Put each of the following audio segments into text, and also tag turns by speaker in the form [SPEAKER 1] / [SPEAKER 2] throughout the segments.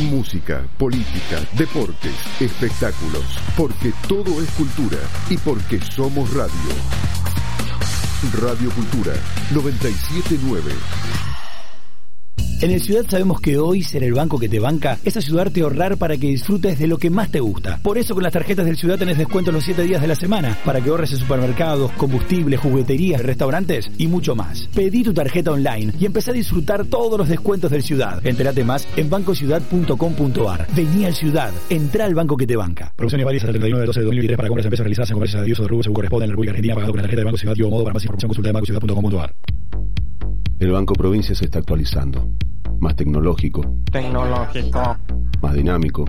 [SPEAKER 1] Música, política, deportes, espectáculos. Porque todo es cultura y porque somos radio. Radio Cultura 97.9.
[SPEAKER 2] En el Ciudad sabemos que hoy ser el banco que te banca es ayudarte a ahorrar para que disfrutes de lo que más te gusta. Por eso con las tarjetas del Ciudad tenés descuento los 7 días de la semana para que ahorres en supermercados, combustibles, jugueterías, restaurantes y mucho más. Pedí tu tarjeta online y empezá a disfrutar todos los descuentos del Ciudad. Entérate más en bancociudad.com.ar. Vení al Ciudad, entrá al banco que te banca. Promociones válidas hasta el 39 de 12 de 2023 para compras en empresas realizadas en comercios de uso de rubro según corresponde en la República Argentina, pagado con la tarjeta de Banco Ciudad y modo. Para más información consulta de bancociudad.com.ar.
[SPEAKER 1] El Banco Provincia se está actualizando. Más tecnológico. Más dinámico.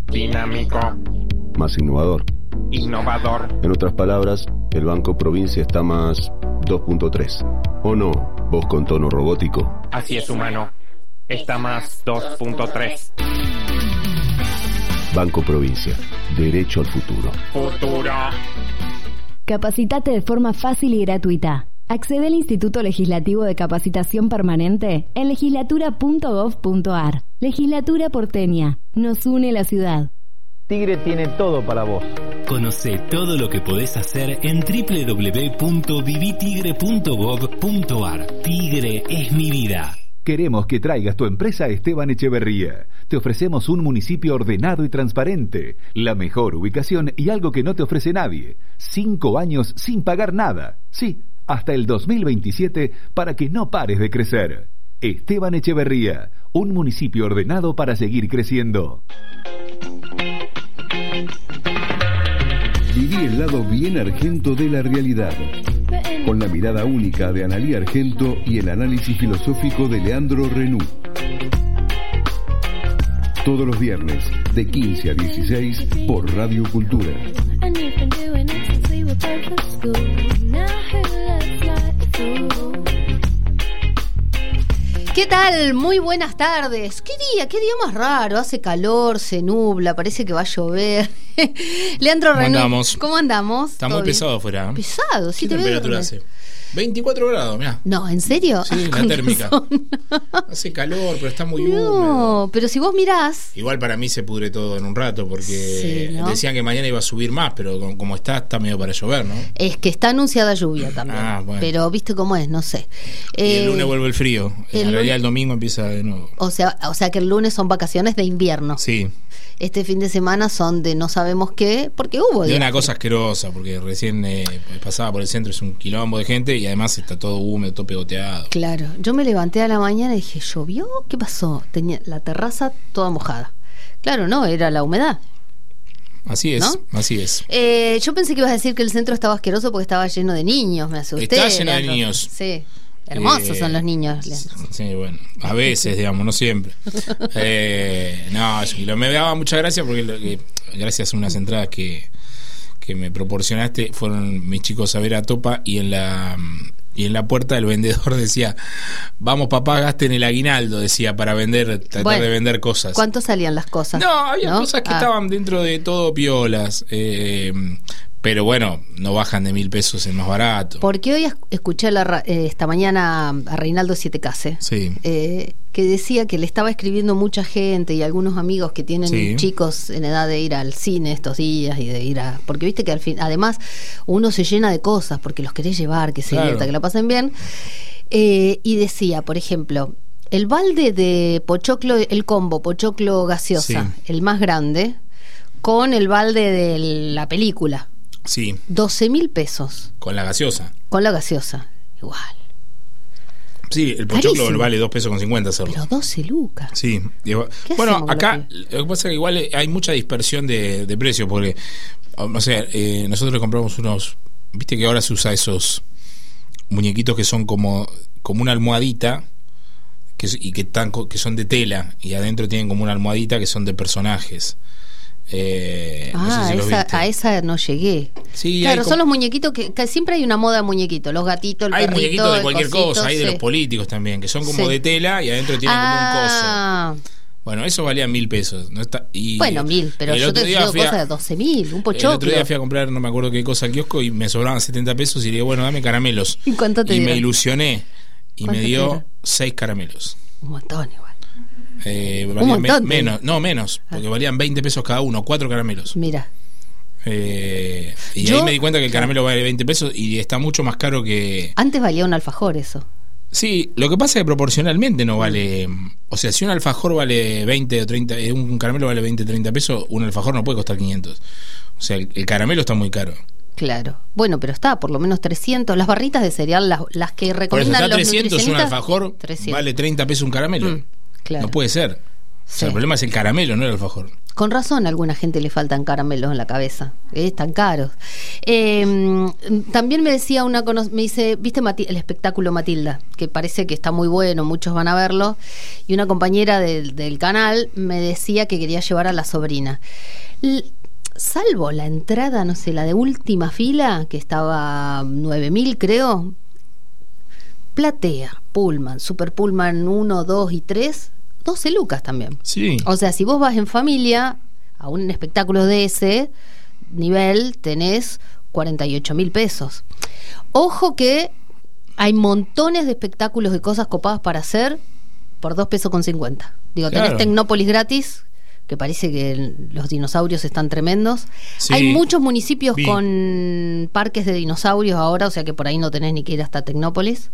[SPEAKER 1] Más innovador. En otras palabras, el Banco Provincia está más 2.3. ¿O no? Vos con tono robótico.
[SPEAKER 3] Así es, humano. Está más 2.3.
[SPEAKER 1] Banco Provincia. Derecho al futuro.
[SPEAKER 4] Capacitate de forma fácil y gratuita. Accede al Instituto Legislativo de Capacitación Permanente en legislatura.gov.ar. Legislatura porteña. Nos une la ciudad.
[SPEAKER 5] Tigre tiene todo para vos.
[SPEAKER 6] Conoce todo lo que podés hacer en www.vivitigre.gov.ar. Tigre es mi vida.
[SPEAKER 7] Queremos que traigas tu empresa a Esteban Echeverría. Te ofrecemos un municipio ordenado y transparente, la mejor ubicación y algo que no te ofrece nadie. 5 años sin pagar nada. Sí, hasta el 2027 para que no pares de crecer. Esteban Echeverría, un municipio ordenado para seguir creciendo.
[SPEAKER 1] Viví el lado bien argento de la realidad. Con la mirada única de Analía Argento y el análisis filosófico de Leandro Renú. Todos los viernes, de 15 a 16, por Radio Cultura.
[SPEAKER 8] ¿Qué tal? Muy buenas tardes. ¿Qué día más raro? Hace calor, se nubla, parece que va a llover. Leandro Renú, ¿cómo andamos?
[SPEAKER 9] Está muy pesado afuera.
[SPEAKER 8] Pesado, sí.
[SPEAKER 9] ¿Qué temperatura hace? 24 grados, mirá.
[SPEAKER 8] No, ¿en serio?
[SPEAKER 9] Sí, la térmica. Hace calor, pero está muy húmedo.
[SPEAKER 8] No, pero si vos mirás...
[SPEAKER 9] Igual para mí se pudre todo en un rato, porque sí, ¿no? Decían que mañana iba a subir más, pero como está medio para llover, ¿no?
[SPEAKER 8] Es que está anunciada lluvia también.
[SPEAKER 9] Bueno.
[SPEAKER 8] Pero viste cómo es, no sé.
[SPEAKER 9] Y el lunes vuelve el frío. En realidad el domingo empieza de nuevo.
[SPEAKER 8] O sea que el lunes son vacaciones de invierno.
[SPEAKER 9] Sí.
[SPEAKER 8] Este fin de semana son de no sabemos qué, porque hubo...
[SPEAKER 9] De una cosa asquerosa, porque recién pasaba por el centro, es un quilombo de gente y además está todo húmedo, todo pegoteado.
[SPEAKER 8] Claro, yo me levanté a la mañana y dije, ¿llovió? ¿Qué pasó? Tenía la terraza toda mojada. Claro, no, era la humedad.
[SPEAKER 9] Así es, ¿no? Así es.
[SPEAKER 8] Yo pensé que ibas a decir que el centro estaba asqueroso porque estaba lleno de niños, me asusté.
[SPEAKER 9] Está lleno de niños.
[SPEAKER 8] Sí. Hermosos son los niños, Leandro.
[SPEAKER 9] Sí, bueno, a veces, digamos, no siempre. No, me daba mucha gracia porque gracias a unas entradas que me proporcionaste, fueron mis chicos a ver a Topa y en la puerta el vendedor decía, vamos papá, gasten el aguinaldo, decía, para tratar de vender cosas.
[SPEAKER 8] ¿Cuánto salían las cosas?
[SPEAKER 9] No, había cosas que estaban dentro de todo piolas, pero bueno, no bajan de 1.000 pesos el más barato.
[SPEAKER 8] Porque hoy escuché esta mañana a Reinaldo Sietecase,
[SPEAKER 9] sí,
[SPEAKER 8] que decía que le estaba escribiendo mucha gente y algunos amigos que tienen chicos en edad de ir al cine estos días y de ir a... Porque viste que al fin, además, uno se llena de cosas porque los querés llevar, que se divierta, que la pasen bien. Y decía, por ejemplo, el balde de pochoclo, el combo pochoclo gaseosa, el más grande, con el balde de la película.
[SPEAKER 9] Sí.
[SPEAKER 8] 12.000 pesos.
[SPEAKER 9] Con la gaseosa.
[SPEAKER 8] Con la gaseosa, igual.
[SPEAKER 9] Sí, el pochoclo vale 2 pesos con 50 hacerlo.
[SPEAKER 8] Pero 12 lucas.
[SPEAKER 9] Sí. Bueno, acá lo que pasa es que igual hay mucha dispersión de precios, porque, o sea, nosotros le compramos unos, viste que ahora se usa esos muñequitos que son como una almohadita, que son de tela, y adentro tienen como una almohadita que son de personajes.
[SPEAKER 8] No sé si a esa no llegué.
[SPEAKER 9] Sí,
[SPEAKER 8] claro, son los muñequitos que siempre hay una moda de muñequitos, los gatitos, el
[SPEAKER 9] hay
[SPEAKER 8] perrito,
[SPEAKER 9] muñequitos de cualquier cosa, hay de
[SPEAKER 8] sí,
[SPEAKER 9] los políticos también, que son como de tela y adentro tienen como un coso. Bueno, eso valía 1.000 pesos. ¿No está?
[SPEAKER 8] Bueno, 1.000, pero yo te digo cosas de 12.000, un pochoclo.
[SPEAKER 9] El otro día fui a comprar, no me acuerdo qué cosa al kiosco, y me sobraban 70 pesos y le digo, bueno, dame caramelos.
[SPEAKER 8] ¿Y cuánto te dieron?
[SPEAKER 9] Me ilusioné y me dio 6 caramelos.
[SPEAKER 8] Un montón igual.
[SPEAKER 9] Valían menos, porque valían 20 pesos cada uno, 4 caramelos.
[SPEAKER 8] Mira.
[SPEAKER 9] Ahí me di cuenta que el caramelo vale 20 pesos y está mucho más caro que...
[SPEAKER 8] Antes valía un alfajor eso.
[SPEAKER 9] Sí, lo que pasa es que proporcionalmente no vale... O sea, si un alfajor vale 20 o 30, un caramelo vale 20 o 30 pesos, un alfajor no puede costar 500. O sea, el caramelo está muy caro.
[SPEAKER 8] Claro. Bueno, pero está por lo menos 300. Las barritas de cereal, las que recomiendan
[SPEAKER 9] por eso está
[SPEAKER 8] los
[SPEAKER 9] 300 un alfajor,
[SPEAKER 8] 300.
[SPEAKER 9] vale 30 pesos un caramelo.
[SPEAKER 8] Claro.
[SPEAKER 9] No puede ser. O sea, el problema es el caramelo, no el alfajor.
[SPEAKER 8] Con razón a alguna gente le faltan caramelos en la cabeza. Están caros. También me decía me dice, ¿viste el espectáculo Matilda? Que parece que está muy bueno, muchos van a verlo. Y una compañera del canal me decía que quería llevar a la sobrina. Salvo la entrada, no sé, la de última fila, que estaba 9.000 creo. Platea, Pullman, Super Pullman 1, 2 y 3, 12 lucas también.
[SPEAKER 9] Sí.
[SPEAKER 8] O sea, si vos vas en familia a un espectáculo de ese nivel, tenés 48.000 pesos. Ojo que hay montones de espectáculos y cosas copadas para hacer por 2 pesos con 50. Digo,
[SPEAKER 9] claro.
[SPEAKER 8] Tenés Tecnópolis gratis, que parece que los dinosaurios están tremendos.
[SPEAKER 9] Sí.
[SPEAKER 8] Hay muchos municipios con parques de dinosaurios ahora, o sea que por ahí no tenés ni que ir hasta Tecnópolis.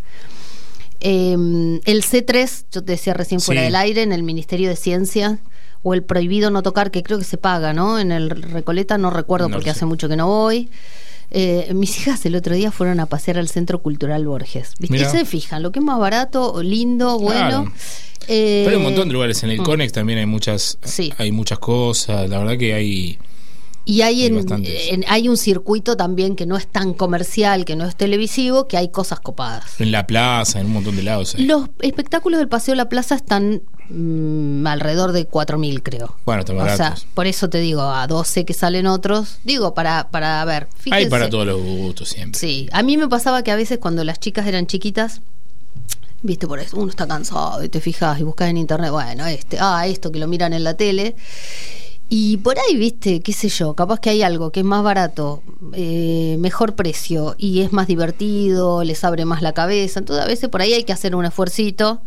[SPEAKER 8] El C3, yo te decía recién fuera del aire, en el Ministerio de Ciencia, o el prohibido no tocar, que creo que se paga, ¿no? En el Recoleta no recuerdo porque hace mucho que no voy. Mis hijas el otro día fueron a pasear al Centro Cultural Borges. ¿Viste? Y se fijan, lo que es más barato, lindo, bueno.
[SPEAKER 9] Claro. Pero hay un montón de lugares. En el Conex también hay muchas cosas. La verdad que hay...
[SPEAKER 8] Y hay un circuito también que no es tan comercial, que no es televisivo, que hay cosas copadas.
[SPEAKER 9] En la plaza, en un montón de lados.
[SPEAKER 8] Los espectáculos del Paseo de la Plaza están alrededor de 4.000, creo.
[SPEAKER 9] Bueno, están baratos.
[SPEAKER 8] O sea, por eso te digo, a 12 que salen otros. Digo, para ver. Fíjense.
[SPEAKER 9] Hay para todos los gustos siempre.
[SPEAKER 8] Sí, a mí me pasaba que a veces cuando las chicas eran chiquitas, viste, por eso uno está cansado y te fijas y buscas en internet, bueno, esto que lo miran en la tele. Y por ahí, viste, qué sé yo, capaz que hay algo que es más barato, mejor precio y es más divertido, les abre más la cabeza. Entonces a veces por ahí hay que hacer un esfuercito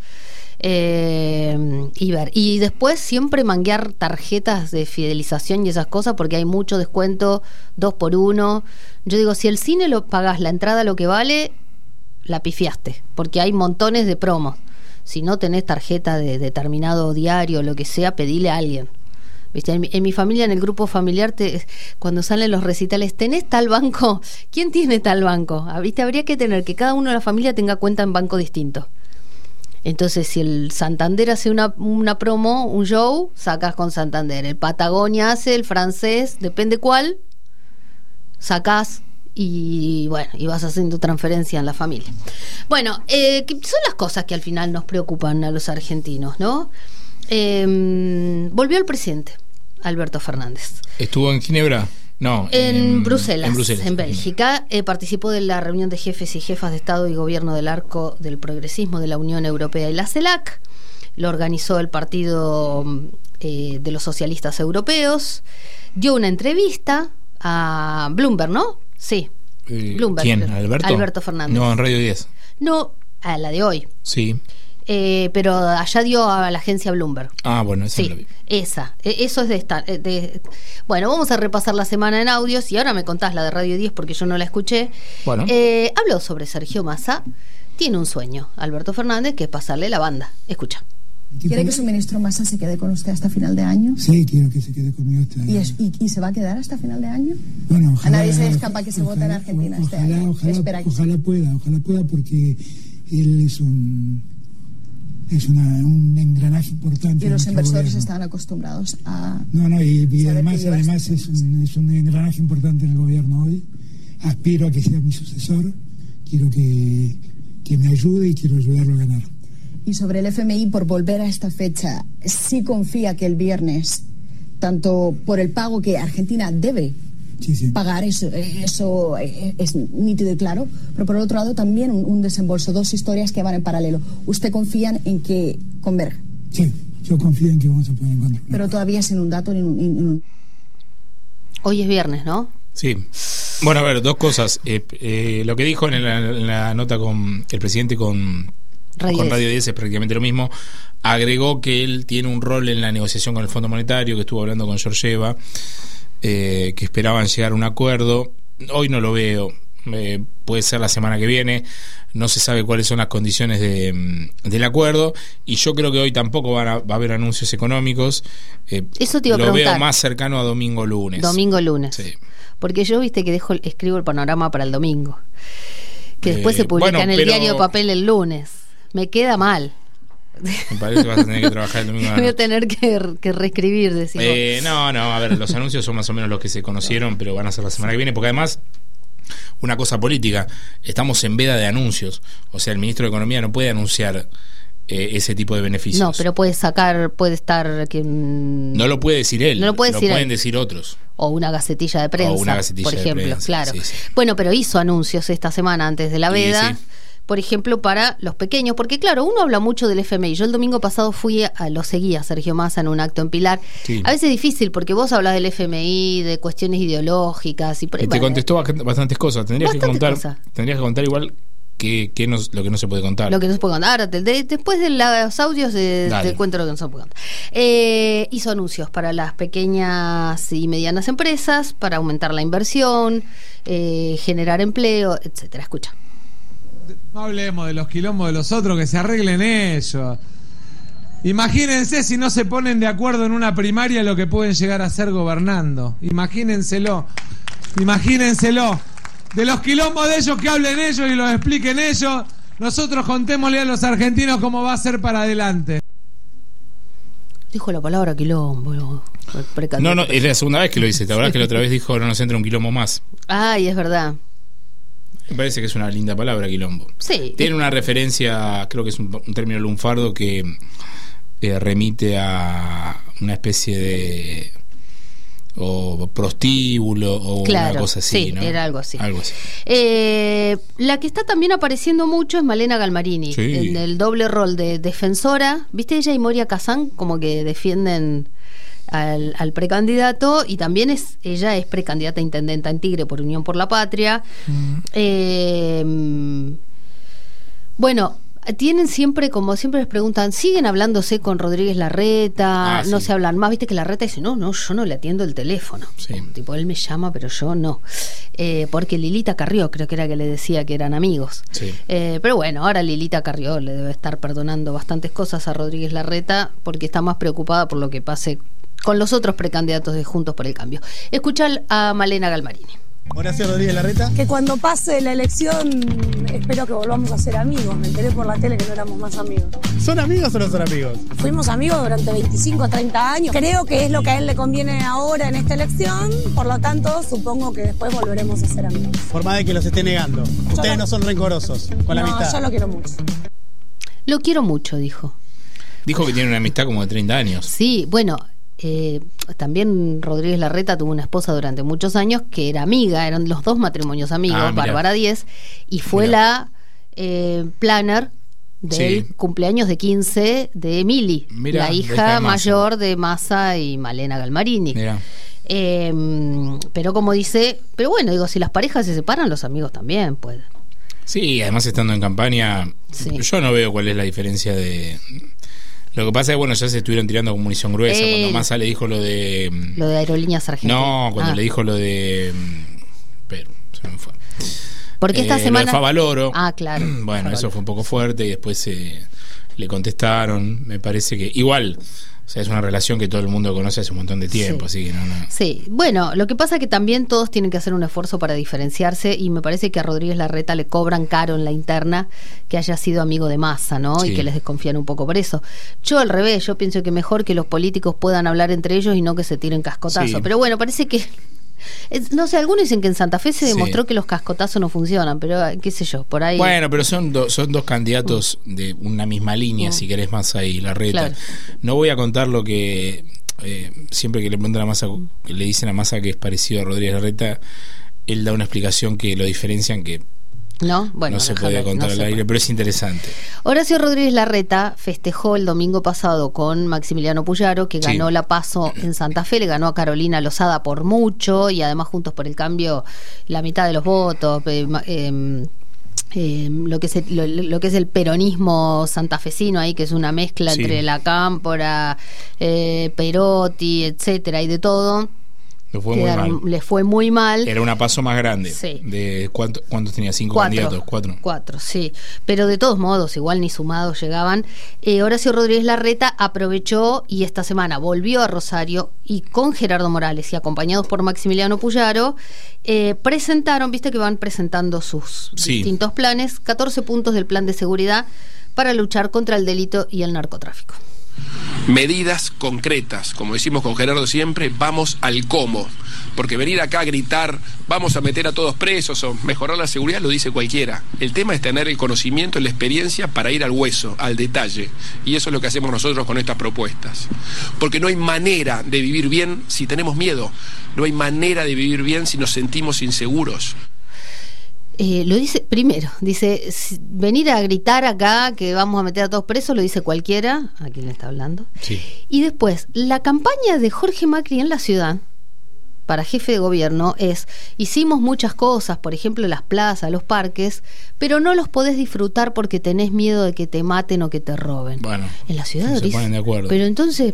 [SPEAKER 8] y ver. Y después siempre manguear tarjetas de fidelización y esas cosas, porque hay mucho descuento, 2x1. Yo digo, si el cine lo pagás la entrada lo que vale, la pifiaste, porque hay montones de promos. Si no tenés tarjeta de determinado diario o lo que sea, pedile a alguien. ¿Viste? En mi familia, en el grupo familiar, cuando salen los recitales, ¿tenés tal banco? ¿Quién tiene tal banco? ¿Viste? Habría que tener que cada uno de la familia tenga cuenta en banco distinto. Entonces, si el Santander hace una promo, un show, sacás con Santander. El Patagonia hace, el Francés, depende cuál, sacás y bueno, y vas haciendo transferencia en la familia. Bueno, son las cosas que al final nos preocupan a los argentinos, ¿no? Volvió el presidente Alberto Fernández.
[SPEAKER 9] ¿Estuvo en Ginebra? No,
[SPEAKER 8] en Bruselas, en Bélgica. Participó de la reunión de jefes y jefas de Estado y Gobierno del Arco del Progresismo de la Unión Europea y la CELAC. Lo organizó el Partido de los Socialistas Europeos. Dio una entrevista a Bloomberg, ¿no? Sí. Bloomberg.
[SPEAKER 9] ¿Quién? ¿Alberto?
[SPEAKER 8] Alberto Fernández.
[SPEAKER 9] No, en Radio 10.
[SPEAKER 8] No, a la de hoy.
[SPEAKER 9] Sí.
[SPEAKER 8] Pero allá dio a la agencia Bloomberg.
[SPEAKER 9] Ah, bueno, esa
[SPEAKER 8] sí,
[SPEAKER 9] lo vi.
[SPEAKER 8] Eso es de esta. Bueno, vamos a repasar la semana en audios y ahora me contás la de Radio 10 porque yo no la escuché.
[SPEAKER 9] Bueno.
[SPEAKER 8] Habló sobre Sergio Massa. Tiene un sueño, Alberto Fernández, que es pasarle la banda. Escucha.
[SPEAKER 10] ¿Quiere que su ministro Massa se quede con usted hasta final de año?
[SPEAKER 11] Sí, quiero que se quede conmigo hasta año.
[SPEAKER 10] ¿Y se va a quedar hasta final de año?
[SPEAKER 11] Bueno, ojalá.
[SPEAKER 10] A nadie se le escapa que se vote en Argentina este año.
[SPEAKER 11] Ojalá pueda, porque él es un engranaje importante.
[SPEAKER 10] Y los inversores están acostumbrados a...
[SPEAKER 11] No, y además es un engranaje importante en el gobierno hoy. Aspiro a que sea mi sucesor. Quiero que me ayude y quiero ayudarlo a ganar.
[SPEAKER 10] Y sobre el FMI, por volver a esta fecha, sí confía que el viernes, tanto por el pago que Argentina debe pagar, eso es nítido y claro, pero por el otro lado también un desembolso, dos historias que van en paralelo. ¿Usted confía en que converja?
[SPEAKER 11] Sí, yo confío en que vamos a poder encontrar.
[SPEAKER 10] Pero todavía sin un dato.
[SPEAKER 8] Hoy es viernes, ¿no?
[SPEAKER 9] Sí. Bueno, a ver, dos cosas. Lo que dijo en la nota con el presidente con con Radio 10 es prácticamente lo mismo. Agregó que él tiene un rol en la negociación con el Fondo Monetario, que estuvo hablando con Georgieva, que esperaban llegar a un acuerdo. Hoy no lo veo, puede ser la semana que viene, no se sabe cuáles son las condiciones del acuerdo, y yo creo que hoy tampoco va a haber anuncios económicos.
[SPEAKER 8] Eso te iba a
[SPEAKER 9] lo
[SPEAKER 8] preguntar.
[SPEAKER 9] Veo más cercano a domingo-lunes.
[SPEAKER 8] Domingo-lunes.
[SPEAKER 9] Sí.
[SPEAKER 8] Porque yo, viste, que escribo el panorama para el domingo, que después se publica en el diario de papel el lunes. Me queda mal.
[SPEAKER 9] Me parece que vas a tener que trabajar el domingo.
[SPEAKER 8] Voy a tener que reescribir, decimos.
[SPEAKER 9] No, a ver, los anuncios son más o menos los que se conocieron, pero van a ser la semana que viene, porque además, una cosa política, estamos en veda de anuncios. O sea, el ministro de Economía no puede anunciar ese tipo de beneficios.
[SPEAKER 8] No, pero puede estar que
[SPEAKER 9] no lo puede decir él,
[SPEAKER 8] no lo pueden
[SPEAKER 9] decir otros.
[SPEAKER 8] O una gacetilla de prensa, por ejemplo, claro. Sí. Bueno, pero hizo anuncios esta semana antes de la veda. Sí. Por ejemplo, para los pequeños, porque claro, uno habla mucho del FMI. Yo el domingo pasado lo seguí a Sergio Massa en un acto en Pilar. Sí. A veces es difícil porque vos hablas del FMI, de cuestiones ideológicas y
[SPEAKER 9] te contestó bastantes cosas. Tendrías que contar igual lo que no se puede contar.
[SPEAKER 8] Lo que no se puede contar. Ahora, después de los audios te cuento lo que no se puede contar. Hizo anuncios para las pequeñas y medianas empresas, para aumentar la inversión, generar empleo, etcétera. Escucha.
[SPEAKER 12] No hablemos de los quilombos de los otros, que se arreglen ellos. Imagínense si no se ponen de acuerdo en una primaria lo que pueden llegar a ser gobernando. Imagínenselo. De los quilombos de ellos, que hablen ellos y los expliquen ellos. Nosotros contémosle a los argentinos cómo va a ser para adelante.
[SPEAKER 8] Dijo la palabra quilombo.
[SPEAKER 9] No, es la segunda vez que lo dice. ¿Te acordás que la otra vez dijo no nos entra un quilombo más?
[SPEAKER 8] Ay, es verdad.
[SPEAKER 9] Me parece que es una linda palabra, quilombo.
[SPEAKER 8] Sí.
[SPEAKER 9] Tiene una referencia, creo que es un término lunfardo que remite a una especie de prostíbulo o una cosa así,
[SPEAKER 8] sí,
[SPEAKER 9] ¿no?
[SPEAKER 8] Era algo así. La que está también apareciendo mucho es Malena Galmarini, en el doble rol de defensora. ¿Viste? Ella y Moria Kazán como que defienden al precandidato, y también ella es precandidata a intendenta en Tigre por Unión por la Patria. Bueno, tienen siempre, como siempre les preguntan, siguen hablándose con Rodríguez Larreta, no se hablan más. Viste que Larreta dice, no, yo no le atiendo el teléfono, tipo, él me llama pero yo no, porque Lilita Carrió creo que era que le decía que eran amigos, pero bueno, ahora Lilita Carrió le debe estar perdonando bastantes cosas a Rodríguez Larreta porque está más preocupada por lo que pase con los otros precandidatos de Juntos por el Cambio. Escuchá a Malena Galmarini.
[SPEAKER 13] Horacio Rodríguez Larreta. Que cuando pase la elección espero que volvamos a ser amigos. Me enteré por la tele que no éramos más amigos.
[SPEAKER 14] ¿Son amigos o no son amigos?
[SPEAKER 13] Fuimos amigos durante 25 o 30 años. Creo que es lo que a él le conviene ahora en esta elección. Por lo tanto, supongo que después volveremos a ser amigos.
[SPEAKER 14] Por más de que los esté negando. Ustedes no son rencorosos con la amistad.
[SPEAKER 13] No, yo lo quiero mucho.
[SPEAKER 8] Lo quiero mucho, dijo.
[SPEAKER 9] Dijo que tiene una amistad como de 30 años.
[SPEAKER 8] Sí, bueno... también Rodríguez Larreta tuvo una esposa durante muchos años que era amiga, eran los dos matrimonios amigos, Bárbara Díez, y fue la planner del cumpleaños de 15 de Emily, la hija mayor de Massa y Malena Galmarini. Pero como dice, pero bueno, digo, si las parejas se separan, los amigos también pueden.
[SPEAKER 9] Sí, además estando en campaña, yo no veo cuál es la diferencia de... Lo que pasa es que, bueno, ya se estuvieron tirando con munición gruesa. Cuando Massa le dijo lo de
[SPEAKER 8] Aerolíneas Argentinas.
[SPEAKER 9] No, cuando le dijo lo de... Pero, se me fue.
[SPEAKER 8] Porque esta semana...
[SPEAKER 9] Lo de Favaloro.
[SPEAKER 8] Claro.
[SPEAKER 9] Bueno,
[SPEAKER 8] Favaloro.
[SPEAKER 9] Eso fue un poco fuerte y después le contestaron. Me parece que... Igual... O sea, es una relación que todo el mundo conoce hace un montón de tiempo, así que no.
[SPEAKER 8] Sí, bueno, lo que pasa es que también todos tienen que hacer un esfuerzo para diferenciarse, y me parece que a Rodríguez Larreta le cobran caro en la interna que haya sido amigo de Massa, ¿no? Y que les desconfían un poco por eso. Yo al revés, yo pienso que mejor que los políticos puedan hablar entre ellos y no que se tiren cascotazos. Pero bueno, parece que... No sé, algunos dicen que en Santa Fe se demostró que los cascotazos no funcionan, pero qué sé yo, por ahí...
[SPEAKER 9] Bueno, pero son dos candidatos de una misma línea, si querés, Massa y Larreta. Claro. No voy a contar lo que siempre que le preguntan a Massa, le dicen a Massa que es parecido a Rodríguez Larreta, él da una explicación que lo diferencian, que
[SPEAKER 8] no se
[SPEAKER 9] puede contar al aire, pero es interesante.
[SPEAKER 8] Horacio Rodríguez Larreta festejó el domingo pasado con Maximiliano Puyaro, que ganó la PASO en Santa Fe, le ganó a Carolina Lozada por mucho, y además Juntos por el Cambio la mitad de los votos. lo que es el peronismo santafesino ahí, que es una mezcla entre la Cámpora, Perotti, etcétera, y de todo. Les fue muy mal.
[SPEAKER 9] Era una PASO más grande. Sí. ¿De cuántos tenía? ¿5 candidatos?
[SPEAKER 8] Cuatro, sí. Pero de todos modos, igual ni sumados llegaban. Horacio Rodríguez Larreta aprovechó y esta semana volvió a Rosario y con Gerardo Morales y acompañados por Maximiliano Puyaro, presentaron, viste que van presentando sus distintos planes, 14 puntos del plan de seguridad para luchar contra el delito y el narcotráfico.
[SPEAKER 15] Medidas concretas, como decimos con Gerardo siempre, vamos al cómo, porque venir acá a gritar vamos a meter a todos presos o mejorar la seguridad lo dice cualquiera. El tema es tener el conocimiento y la experiencia para ir al hueso, al detalle, y eso es lo que hacemos nosotros con estas propuestas, porque no hay manera de vivir bien si tenemos miedo, no hay manera de vivir bien si nos sentimos inseguros.
[SPEAKER 8] Lo dice primero, dice venir a gritar acá que vamos a meter a todos presos, lo dice cualquiera, a quien le está hablando. Sí. Y después, la campaña de Jorge Macri en la ciudad para jefe de gobierno es: hicimos muchas cosas, por ejemplo las plazas, los parques, pero no los podés disfrutar porque tenés miedo de que te maten o que te roben. Bueno, en la ciudad
[SPEAKER 9] se ponen de acuerdo.
[SPEAKER 8] Pero entonces,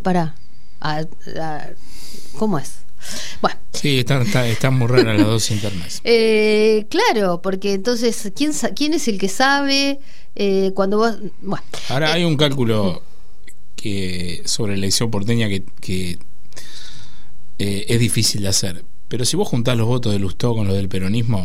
[SPEAKER 8] ¿cómo es? Bueno.
[SPEAKER 9] Sí, están muy raras las dos internas.
[SPEAKER 8] Claro, porque entonces, ¿quién es el que sabe cuando vos? Bueno.
[SPEAKER 9] Ahora hay un cálculo sobre la elección porteña que es difícil de hacer. Pero si vos juntás los votos de Lustó con los del peronismo...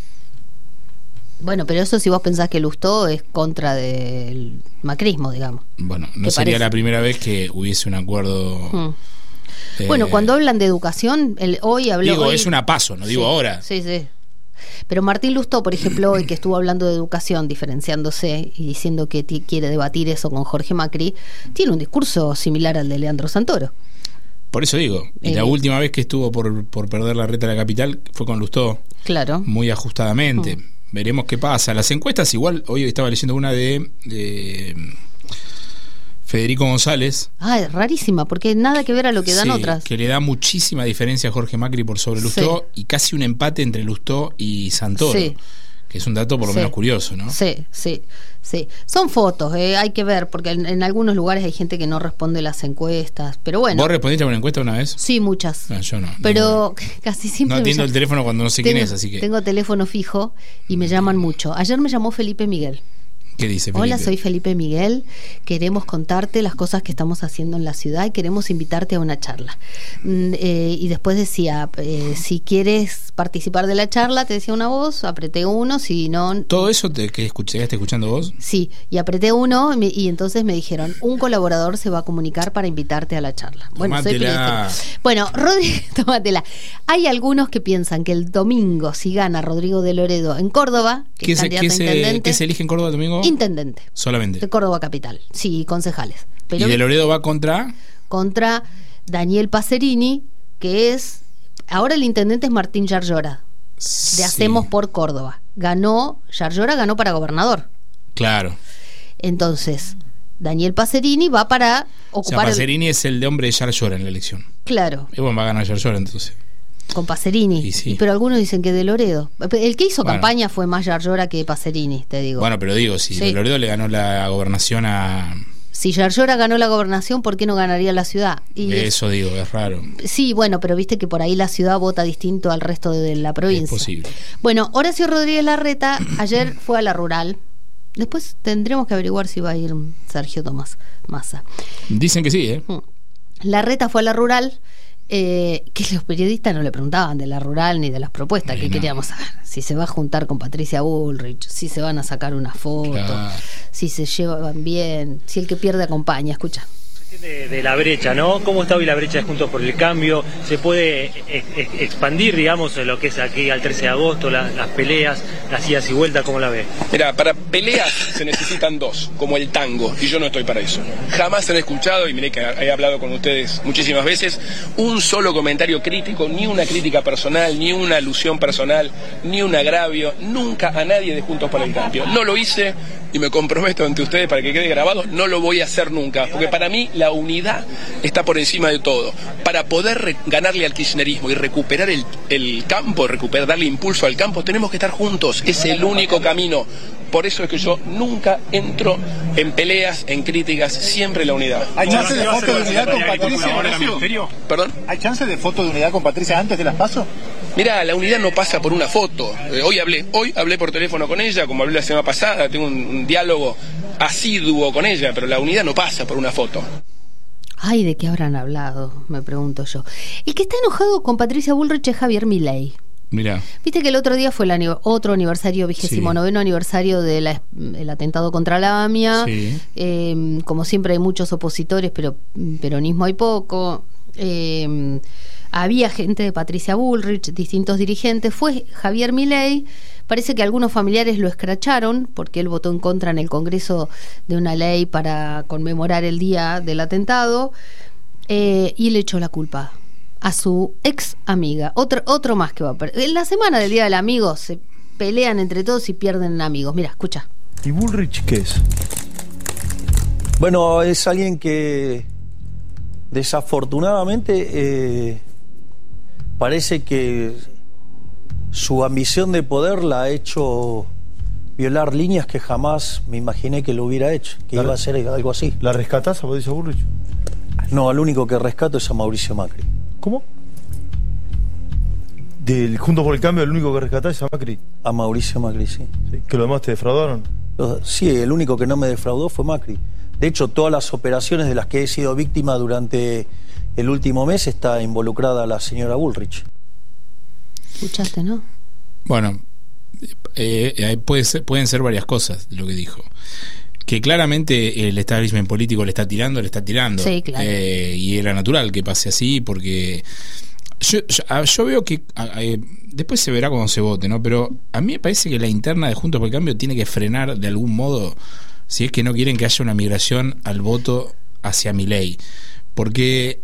[SPEAKER 8] Bueno, pero eso si vos pensás que Lustó es contra del macrismo, digamos.
[SPEAKER 9] Bueno, no sería la primera vez que hubiese un acuerdo...
[SPEAKER 8] Bueno, cuando hablan de educación, hoy habló...
[SPEAKER 9] Digo, es una PASO, no digo ahora.
[SPEAKER 8] Sí. Pero Martín Lustó, por ejemplo, hoy que estuvo hablando de educación, diferenciándose y diciendo que quiere debatir eso con Jorge Macri, tiene un discurso similar al de Leandro Santoro.
[SPEAKER 9] Por eso digo, y la última vez que estuvo por perder la reta de la capital fue con Lustó.
[SPEAKER 8] Claro.
[SPEAKER 9] Muy ajustadamente. Veremos qué pasa. Las encuestas, igual, hoy estaba leyendo una de Federico González.
[SPEAKER 8] Es rarísima, porque nada que ver a lo que dan otras.
[SPEAKER 9] Que le da muchísima diferencia a Jorge Macri por sobre Lustó, y casi un empate entre Lustó y Santoro, que es un dato por lo menos curioso, ¿no?
[SPEAKER 8] Sí. Son fotos, hay que ver, porque en algunos lugares hay gente que no responde las encuestas, pero bueno.
[SPEAKER 9] ¿Vos respondiste a una encuesta una vez?
[SPEAKER 8] Sí, muchas.
[SPEAKER 9] Yo no.
[SPEAKER 8] Pero casi siempre...
[SPEAKER 9] No atiendo el teléfono cuando no sé quién es, así que...
[SPEAKER 8] Tengo teléfono fijo y me llaman mucho. Ayer me llamó Felipe Miguel.
[SPEAKER 9] ¿Qué dice Felipe?
[SPEAKER 8] Hola, soy Felipe Miguel. Queremos contarte las cosas que estamos haciendo en la ciudad y queremos invitarte a una charla. Y después decía, si quieres participar de la charla, te decía una voz, apreté 1, si no...
[SPEAKER 9] ¿Todo eso que llegaste escuchando vos?
[SPEAKER 8] Sí, y apreté 1 y entonces me dijeron, un colaborador se va a comunicar para invitarte a la charla. Bueno, Rodrigo, tómatela. Hay algunos que piensan que el domingo, si gana Rodrigo de Loredo en Córdoba, que es candidato a intendente...
[SPEAKER 9] ¿Qué se elige en Córdoba el domingo?
[SPEAKER 8] Intendente.
[SPEAKER 9] Solamente.
[SPEAKER 8] De Córdoba Capital. Sí, concejales.
[SPEAKER 9] Pero ¿y de Loredo va contra?
[SPEAKER 8] Contra Daniel Pacerini, que es... Ahora el intendente es Martín Yarlora, de Hacemos por Córdoba. Yarlora ganó para gobernador.
[SPEAKER 9] Claro.
[SPEAKER 8] Entonces, Daniel Pacerini va para ocupar...
[SPEAKER 9] O sea, Pacerini es el de hombre de Yarlora en la elección.
[SPEAKER 8] Claro.
[SPEAKER 9] Y bueno, va a ganar Yarlora entonces.
[SPEAKER 8] Con Pacerini, pero algunos dicen que de Loredo. El que hizo campaña fue más Yarlora que Pacerini, te digo.
[SPEAKER 9] Bueno, pero digo, si de Loredo le ganó la gobernación a...
[SPEAKER 8] Si Yarlora ganó la gobernación, ¿por qué no ganaría la ciudad?
[SPEAKER 9] Eso digo, es raro.
[SPEAKER 8] Sí, bueno, pero viste que por ahí la ciudad vota distinto al resto de la provincia.
[SPEAKER 9] Es posible.
[SPEAKER 8] Bueno, Horacio Rodríguez Larreta ayer fue a la rural. Después tendremos que averiguar si va a ir Sergio Tomás Massa.
[SPEAKER 9] Dicen que sí,
[SPEAKER 8] Larreta fue a la rural. Que los periodistas no le preguntaban de la rural ni de las propuestas, que queríamos saber si se va a juntar con Patricia Bullrich, si se van a sacar una foto, si se llevan bien, si el que pierde acompaña. Escucha.
[SPEAKER 16] De la brecha, ¿no? ¿Cómo está hoy la brecha de Juntos por el Cambio? ¿Se puede expandir, digamos, lo que es aquí al 13 de agosto, las peleas, las idas y vueltas? ¿Cómo la ve?
[SPEAKER 15] Mira, para peleas se necesitan dos, como el tango, y yo no estoy para eso. Jamás han escuchado, y miré que he hablado con ustedes muchísimas veces, un solo comentario crítico, ni una crítica personal, ni una alusión personal, ni un agravio, nunca a nadie de Juntos por el Cambio. No lo hice y me comprometo ante ustedes para que quede grabado, no lo voy a hacer nunca, porque para mí la la unidad está por encima de todo. Para poder ganarle al kirchnerismo y recuperar el campo, darle impulso al campo, tenemos que estar juntos. Es el único camino. Por eso es que yo nunca entro en peleas, en críticas, siempre la unidad.
[SPEAKER 17] ¿Hay chance de foto de unidad con Patricia?
[SPEAKER 15] ¿Perdón?
[SPEAKER 17] ¿Hay chance de foto de unidad con Patricia antes de las PASO?
[SPEAKER 15] Mirá, la unidad no pasa por una foto. Hoy hablé por teléfono con ella, como hablé la semana pasada, tengo un diálogo asiduo con ella, pero la unidad no pasa por una foto.
[SPEAKER 8] Ay, ¿de qué habrán hablado? Me pregunto yo. El que está enojado con Patricia Bullrich es Javier Milei.
[SPEAKER 9] Mirá.
[SPEAKER 8] Viste que el otro día fue otro aniversario, 29º aniversario del atentado contra la AMIA. Sí. Como siempre hay muchos opositores, pero peronismo hay poco. Había gente de Patricia Bullrich, distintos dirigentes. Fue Javier Milei. Parece que algunos familiares lo escracharon porque él votó en contra en el Congreso de una ley para conmemorar el día del atentado, y le echó la culpa a su ex amiga. Otro más que va a perder. En la semana del Día del Amigo se pelean entre todos y pierden amigos. Mira, escucha.
[SPEAKER 18] ¿Y Bullrich qué es? Bueno, es alguien que desafortunadamente parece que su ambición de poder la ha hecho violar líneas que jamás me imaginé que lo hubiera hecho, que iba a ser algo así.
[SPEAKER 19] ¿La rescatás a Patricia Bullrich?
[SPEAKER 18] No, al único que rescato es a Mauricio Macri.
[SPEAKER 19] ¿Cómo? Del Juntos por el Cambio, el único que rescatás es a Macri.
[SPEAKER 18] A Mauricio Macri, sí.
[SPEAKER 19] ¿Que los demás te defraudaron?
[SPEAKER 18] Sí, el único que no me defraudó fue Macri. De hecho, todas las operaciones de las que he sido víctima durante el último mes está involucrada la señora Bullrich.
[SPEAKER 8] ¿Escuchaste, no?
[SPEAKER 9] Bueno, pueden ser varias cosas de lo que dijo. Que claramente el establishment político le está tirando.
[SPEAKER 8] Sí, claro.
[SPEAKER 9] Y era natural que pase así, porque yo veo que después se verá cuando se vote, ¿no? Pero a mí me parece que la interna de Juntos por el Cambio tiene que frenar de algún modo, si es que no quieren que haya una migración al voto hacia Milei, porque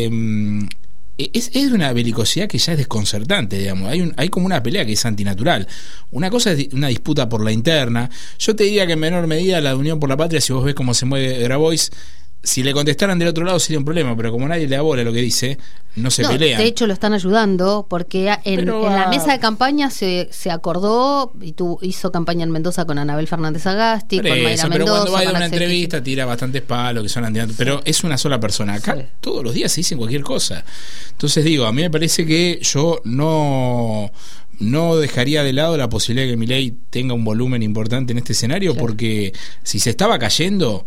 [SPEAKER 9] es de una belicosidad que ya es desconcertante, digamos. Hay como una pelea que es antinatural. Una cosa es una disputa por la interna. Yo te diría que en menor medida la Unión por la Patria, si vos ves cómo se mueve Grabois, si le contestaran del otro lado sería un problema, pero como nadie le abola lo que dice, no se pelean.
[SPEAKER 8] De hecho lo están ayudando, porque en la mesa de campaña se acordó, y hizo campaña en Mendoza con Anabel Fernández Agasti, con Mayra Mendoza.
[SPEAKER 9] Pero cuando va a una entrevista tira bastantes palos que son antidatos, pero es una sola persona. Acá todos los días se dicen cualquier cosa. Entonces digo, a mí me parece que yo no dejaría de lado la posibilidad de que Milei tenga un volumen importante en este escenario, porque si se estaba cayendo,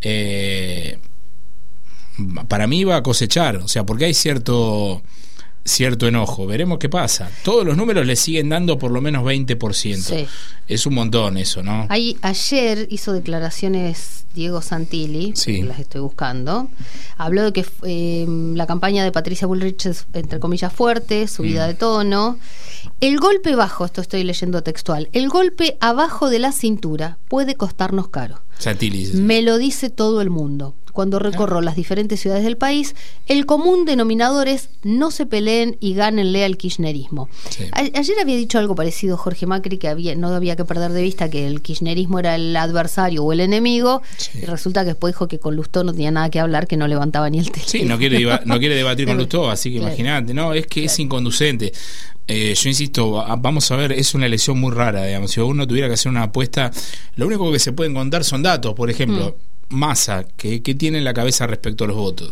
[SPEAKER 9] para mí va a cosechar, o sea, porque hay cierto enojo. Veremos qué pasa. Todos los números le siguen dando por lo menos 20%. Sí. Es un montón eso, ¿no?
[SPEAKER 8] Ayer hizo declaraciones Diego Santilli, que las estoy buscando. Habló de que la campaña de Patricia Bullrich es, entre comillas, fuerte, subida de tono. El golpe bajo, esto estoy leyendo textual, el golpe abajo de la cintura puede costarnos caro.
[SPEAKER 9] Santilli.
[SPEAKER 8] Me lo dice todo el mundo. Cuando recorro las diferentes ciudades del país, el común denominador es no se peleen y gánenle al kirchnerismo. Sí. Ayer había dicho algo parecido Jorge Macri, que no había que perder de vista que el kirchnerismo era el adversario o el enemigo, y resulta que después dijo que con Lustó no tenía nada que hablar, que no levantaba ni el teléfono.
[SPEAKER 9] Sí, no quiere debatir con Lustó, así que imagínate, no, es que es inconducente. Yo insisto, vamos a ver, es una elección muy rara, digamos. Si uno tuviera que hacer una apuesta, lo único que se pueden contar son datos. Por ejemplo, Massa, que tiene en la cabeza respecto a los votos.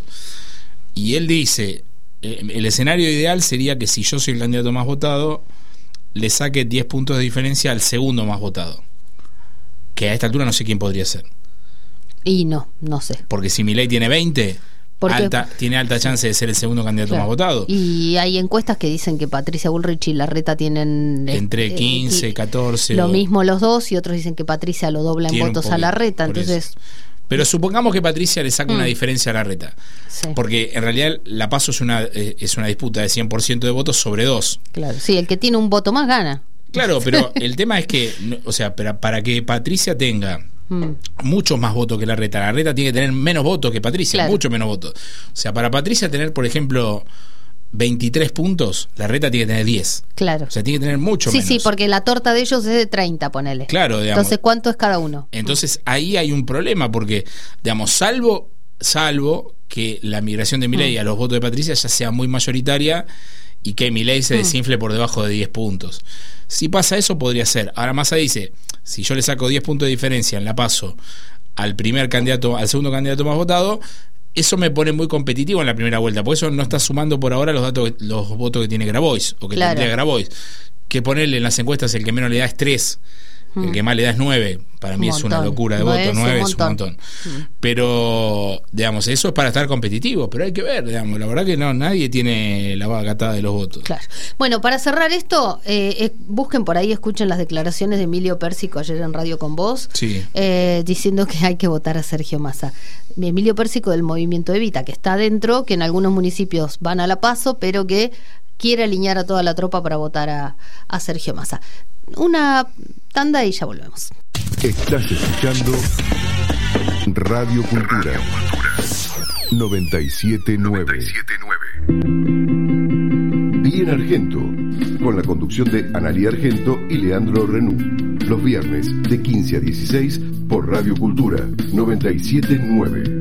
[SPEAKER 9] Y él dice, el escenario ideal sería que si yo soy el candidato más votado, le saque 10 puntos de diferencia al segundo más votado, que a esta altura no sé quién podría ser.
[SPEAKER 8] Y no sé.
[SPEAKER 9] Porque si Milei tiene 20... tiene alta chance de ser el segundo candidato más votado.
[SPEAKER 8] Y hay encuestas que dicen que Patricia Bullrich y Larreta tienen
[SPEAKER 9] entre 15, 14
[SPEAKER 8] lo mismo los dos, y otros dicen que Patricia lo dobla en votos a Larreta, entonces eso.
[SPEAKER 9] Pero supongamos que Patricia le saca una diferencia a Larreta, porque en realidad la PASO es una disputa de 100% de votos sobre 2.
[SPEAKER 8] Claro, sí, el que tiene un voto más gana.
[SPEAKER 9] Claro, pero el tema es que, o sea, para que Patricia tenga muchos más votos que Larreta tiene que tener menos votos que Patricia, mucho menos votos. O sea, para Patricia tener, por ejemplo, 23 puntos, Larreta tiene que tener 10. Claro. O sea, tiene que tener mucho menos.
[SPEAKER 8] Sí, porque la torta de ellos es de 30, ponele.
[SPEAKER 9] Claro, digamos.
[SPEAKER 8] Entonces, ¿cuánto es cada uno?
[SPEAKER 9] Entonces, ahí hay un problema, porque, digamos, salvo salvo que la migración de Milei a los votos de Patricia ya sea muy mayoritaria y que Milei se desinfle por debajo de 10 puntos. Si pasa eso, podría ser. Ahora Massa dice, si yo le saco 10 puntos de diferencia en la PASO al segundo candidato más votado, eso me pone muy competitivo en la primera vuelta, porque eso no está sumando por ahora los votos que tiene Grabois, o que tendría Grabois. Que ponerle en las encuestas el que menos le da es 3, el que más le da es 9. Para mí es una locura de votos, 9 es un montón. Pero, digamos, eso es para estar competitivo, pero hay que ver, digamos, la verdad que no, nadie tiene la vaca atada de los votos.
[SPEAKER 8] Claro. Bueno, para cerrar esto, busquen por ahí, escuchen las declaraciones de Emilio Pérsico ayer en Radio con Vos, diciendo que hay que votar a Sergio Massa. Emilio Pérsico del Movimiento Evita, que está adentro, que en algunos municipios van a la PASO, pero que quiere alinear a toda la tropa para votar a Sergio Massa. Una tanda y ya volvemos.
[SPEAKER 1] Estás escuchando Radio Cultura 97.9. Bien Argento, con la conducción de Analía Argento y Leandro Renú. Los viernes de 15 a 16 por Radio Cultura 97.9.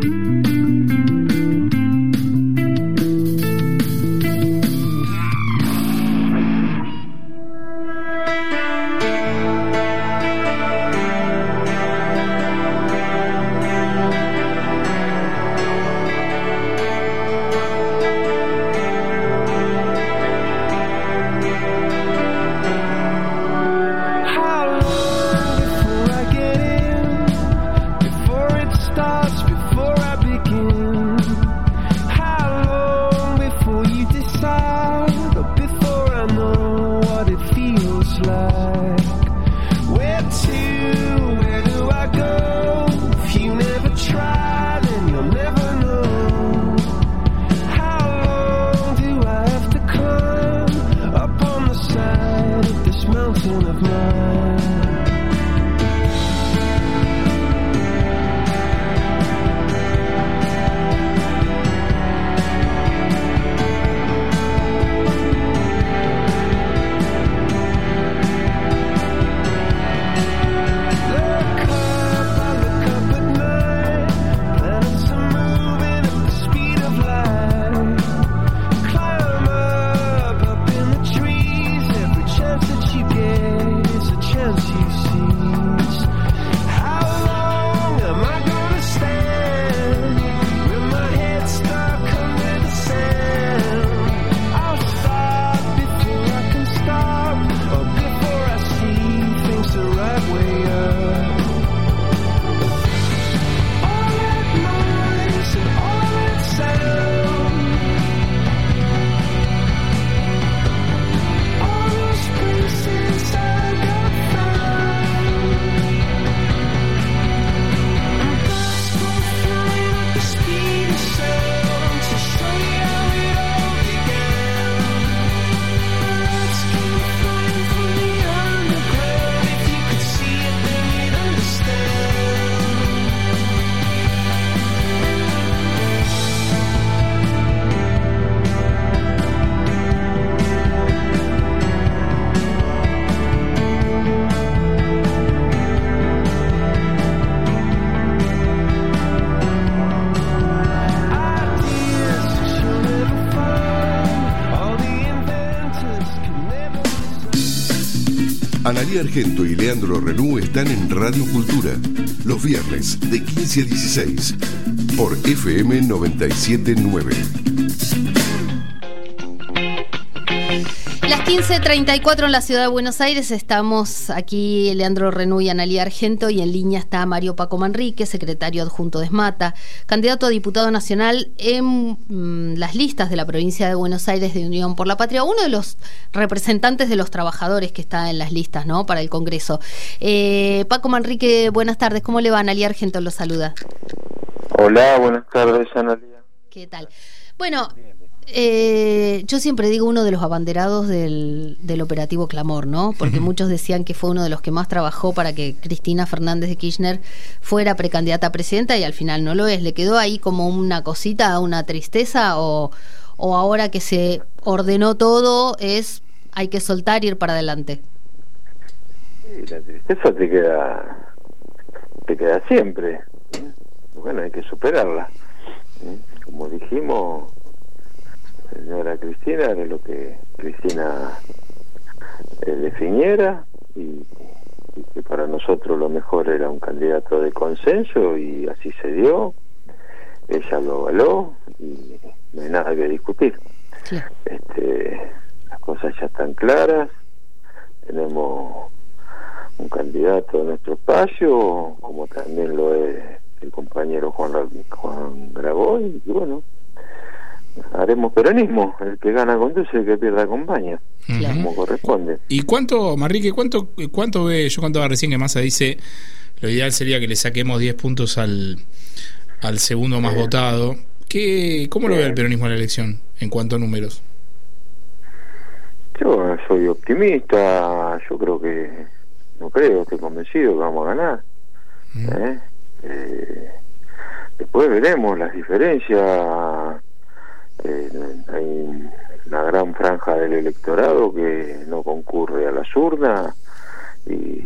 [SPEAKER 1] Analía Argento y Leandro Renú están en Radio Cultura, los viernes de 15 a 16, por FM 97.9.
[SPEAKER 8] Las 15:34 en la ciudad de Buenos Aires. Estamos aquí Leandro Renú y Analía Argento, y en línea está Mario Paco Manrique, secretario adjunto de SMATA, candidato a diputado nacional en las listas de la provincia de Buenos Aires de Unión por la Patria, uno de los representantes de los trabajadores que está en las listas, ¿no?, para el Congreso. Paco Manrique, buenas tardes, ¿cómo le va? Analía Argento los saluda.
[SPEAKER 20] Hola, buenas tardes, Analía.
[SPEAKER 8] ¿Qué tal? Bueno, yo siempre digo uno de los abanderados del operativo Clamor, ¿no? Porque muchos decían que fue uno de los que más trabajó para que Cristina Fernández de Kirchner fuera precandidata a presidenta, y al final no lo es. ¿Le quedó ahí como una cosita, una tristeza, o ahora que se ordenó todo hay que soltar y ir para adelante?
[SPEAKER 20] Sí, la tristeza te queda siempre. bueno, hay que superarla. Como dijimos, no era Cristina, era lo que Cristina definiera, y que para nosotros lo mejor era un candidato de consenso, y así se dio. Ella lo avaló y no hay nada que discutir. Sí. Las cosas ya están claras. Tenemos un candidato en nuestro espacio, como también lo es el compañero Juan Graboy, y bueno, haremos peronismo. El que gana conduce, el que pierda acompaña, como corresponde.
[SPEAKER 9] ¿Y cuánto, Manrique, cuánto ve? Yo contaba recién que Massa dice lo ideal sería que le saquemos 10 puntos al segundo más votado. ¿Cómo lo ve el peronismo en la elección en cuanto a números?
[SPEAKER 20] Yo soy optimista. Yo creo que, estoy convencido que vamos a ganar. Después veremos las diferencias. Hay una gran franja del electorado que no concurre a las urnas, y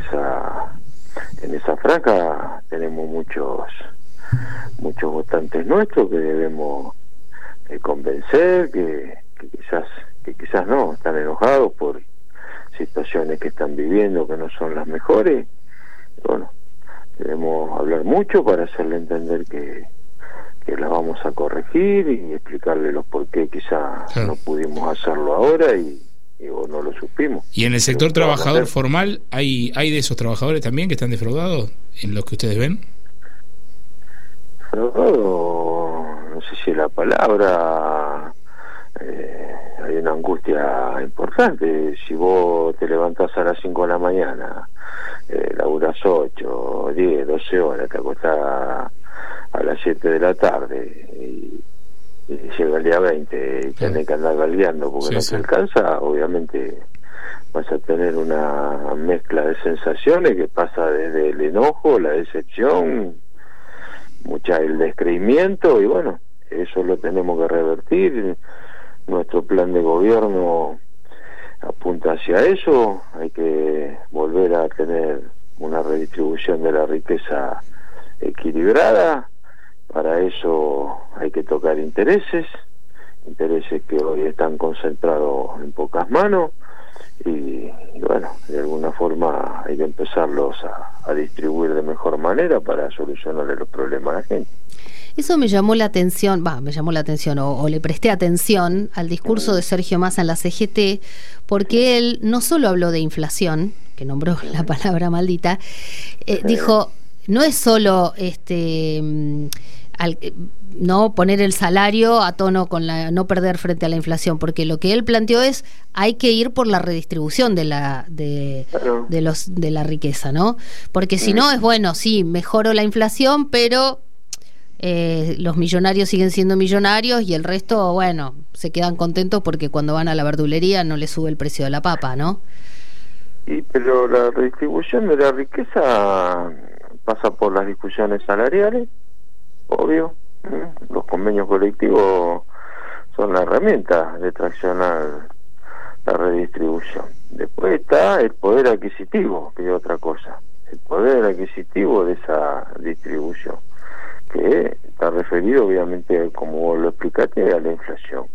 [SPEAKER 20] en esa franja tenemos muchos votantes nuestros que debemos convencer, que quizás no están enojados por situaciones que están viviendo que no son las mejores. Bueno, debemos hablar mucho para hacerle entender que las vamos a corregir, y explicarle los por qué quizás no pudimos hacerlo ahora o no lo supimos.
[SPEAKER 9] ¿Y en el sector trabajador formal hay de esos trabajadores también que están defraudados en lo que ustedes ven?
[SPEAKER 20] Defraudado, no sé si es la palabra. Hay una angustia importante. Si vos te levantás a las 5 de la mañana, laburás 8, 10, 12 horas, te acostás a las 7 de la tarde y llega el día 20 y tenés que andar galdeando porque no te alcanza, obviamente vas a tener una mezcla de sensaciones que pasa desde el enojo, la decepción, el descreimiento, y bueno, eso lo tenemos que revertir. Nuestro plan de gobierno apunta hacia eso. Hay que volver a tener una redistribución de la riqueza equilibrada. Para eso hay que tocar intereses que hoy están concentrados en pocas manos, y bueno, de alguna forma hay que empezarlos a distribuir de mejor manera para solucionarle los problemas a la gente.
[SPEAKER 8] Eso me llamó la atención, o le presté atención al discurso de Sergio Massa en la CGT, porque él no solo habló de inflación, que nombró la palabra maldita, dijo, no es solo no poner el salario a tono con no perder frente a la inflación, porque lo que él planteó es hay que ir por la redistribución de la riqueza, ¿no? Porque si no es bueno, sí, mejoro la inflación, pero los millonarios siguen siendo millonarios y el resto, bueno, se quedan contentos porque cuando van a la verdulería no les sube el precio de la papa, ¿no?
[SPEAKER 20] Pero la redistribución de la riqueza pasa por las discusiones salariales, obvio. Los convenios colectivos son la herramienta de traccionar la redistribución. Después está el poder adquisitivo, que es otra cosa. El poder adquisitivo de esa distribución, que está referido obviamente, como vos lo explicaste, a la inflación.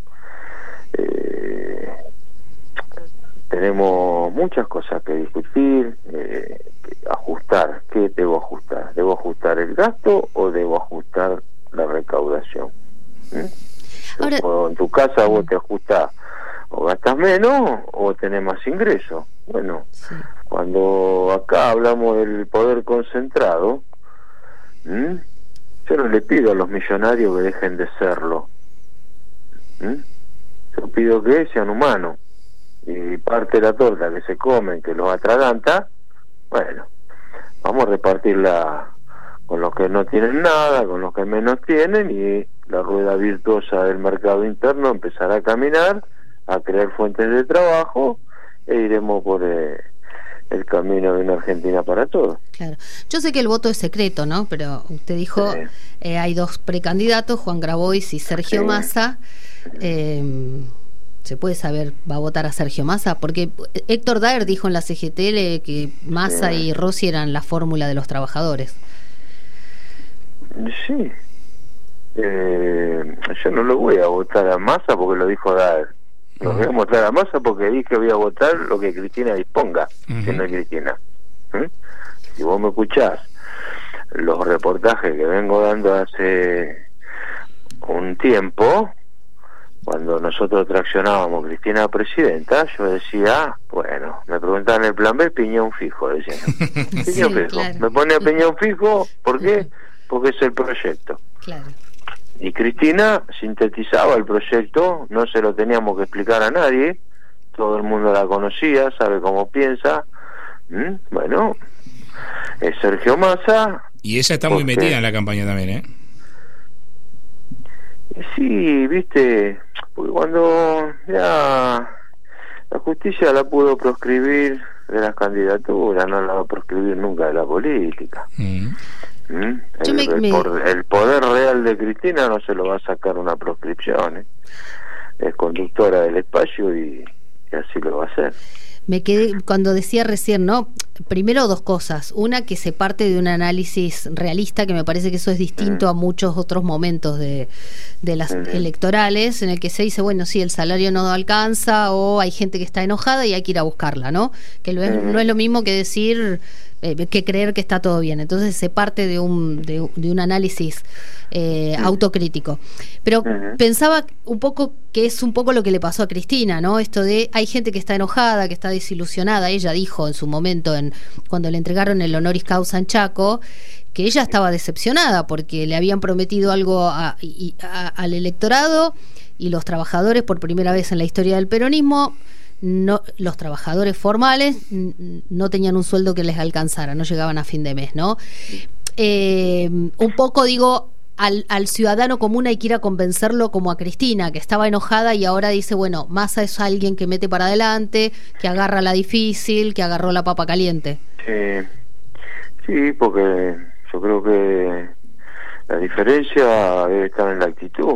[SPEAKER 20] Tenemos muchas cosas que discutir, que ajustar. ¿Qué debo ajustar? ¿Debo ajustar el gasto o debo ajustar la recaudación? Ahora, en tu casa vos te ajustás, o gastas menos o tenés más ingresos. Bueno, cuando acá hablamos del poder concentrado, yo no le pido a los millonarios que dejen de serlo. Yo pido que sean humanos, y parte de la torta que se comen, que los atraganta, bueno, vamos a repartirla con los que no tienen nada, con los que menos tienen, y la rueda virtuosa del mercado interno empezará a caminar, a crear fuentes de trabajo, e iremos por el camino de una Argentina para todos.
[SPEAKER 8] Claro. Yo sé que el voto es secreto, ¿no? Pero usted dijo, hay dos precandidatos, Juan Grabois y Sergio Massa. ¿Se puede saber, va a votar a Sergio Massa? Porque Héctor Daer dijo en la CGT que Massa y Rossi eran la fórmula de los trabajadores.
[SPEAKER 20] Sí. Yo no lo voy a votar a Massa porque lo dijo Daer. Lo voy a votar a Massa porque dije que voy a votar lo que Cristina disponga, que no es Cristina. Si vos me escuchás los reportajes que vengo dando hace un tiempo, cuando nosotros traccionábamos Cristina presidenta, yo decía, bueno, me preguntaban el plan B, piñón fijo, decían. Piñón fijo. Claro. Me ponía piñón fijo, ¿por qué? Porque es el proyecto.
[SPEAKER 8] Claro.
[SPEAKER 20] Y Cristina sintetizaba el proyecto, no se lo teníamos que explicar a nadie, todo el mundo la conocía, sabe cómo piensa. Bueno, es Sergio Massa.
[SPEAKER 9] Y ella está muy metida en la campaña también, ¿eh?
[SPEAKER 20] Sí, viste, porque cuando ya la justicia la pudo proscribir de las candidaturas, no la va a proscribir nunca de la política. El poder real de Cristina no se lo va a sacar una proscripción, es conductora del espacio y así lo va a hacer.
[SPEAKER 8] Me quedé cuando decía recién, ¿no? Primero dos cosas. Una, que se parte de un análisis realista, que me parece que eso es distinto a muchos otros momentos de las electorales, en el que se dice, bueno, sí, el salario no alcanza, o hay gente que está enojada y hay que ir a buscarla, ¿no? Que no es lo mismo que decir, que creer que está todo bien. Entonces se parte de un análisis autocrítico. Pero pensaba un poco que es un poco lo que le pasó a Cristina, ¿no? Esto de, hay gente que está enojada, que está desilusionada. Ella dijo en su momento, cuando le entregaron el honoris causa en Chaco, que ella estaba decepcionada porque le habían prometido algo al electorado, y los trabajadores, por primera vez en la historia del peronismo, los trabajadores formales no tenían un sueldo que les alcanzara, no llegaban a fin de mes, ¿no? Un poco digo, al ciudadano común hay que ir a convencerlo, como a Cristina, que estaba enojada y ahora dice, bueno, Massa es alguien que mete para adelante, que agarra la difícil, que agarró la papa caliente.
[SPEAKER 20] Sí, porque yo creo que la diferencia debe estar en la actitud.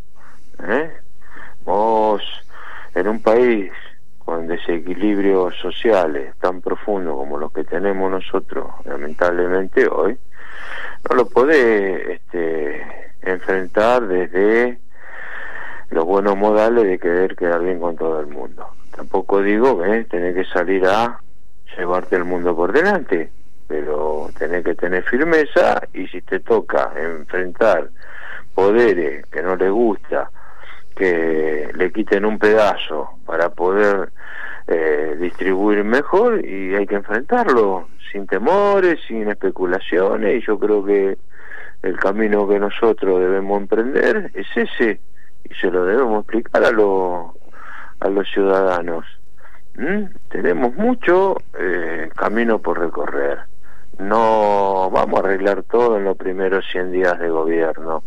[SPEAKER 20] Vos, en un país con desequilibrios sociales tan profundos como los que tenemos nosotros, lamentablemente hoy, no lo podés enfrentar desde los buenos modales de querer quedar bien con todo el mundo. Tampoco digo que tenés que salir a llevarte el mundo por delante, pero tenés que tener firmeza, y si te toca enfrentar poderes que no les gusta que le quiten un pedazo para poder distribuir mejor, y hay que enfrentarlo sin temores, sin especulaciones, y yo creo que el camino que nosotros debemos emprender es ese, y se lo debemos explicar a los ciudadanos. Tenemos mucho camino por recorrer, no vamos a arreglar todo en los primeros 100 días de gobierno.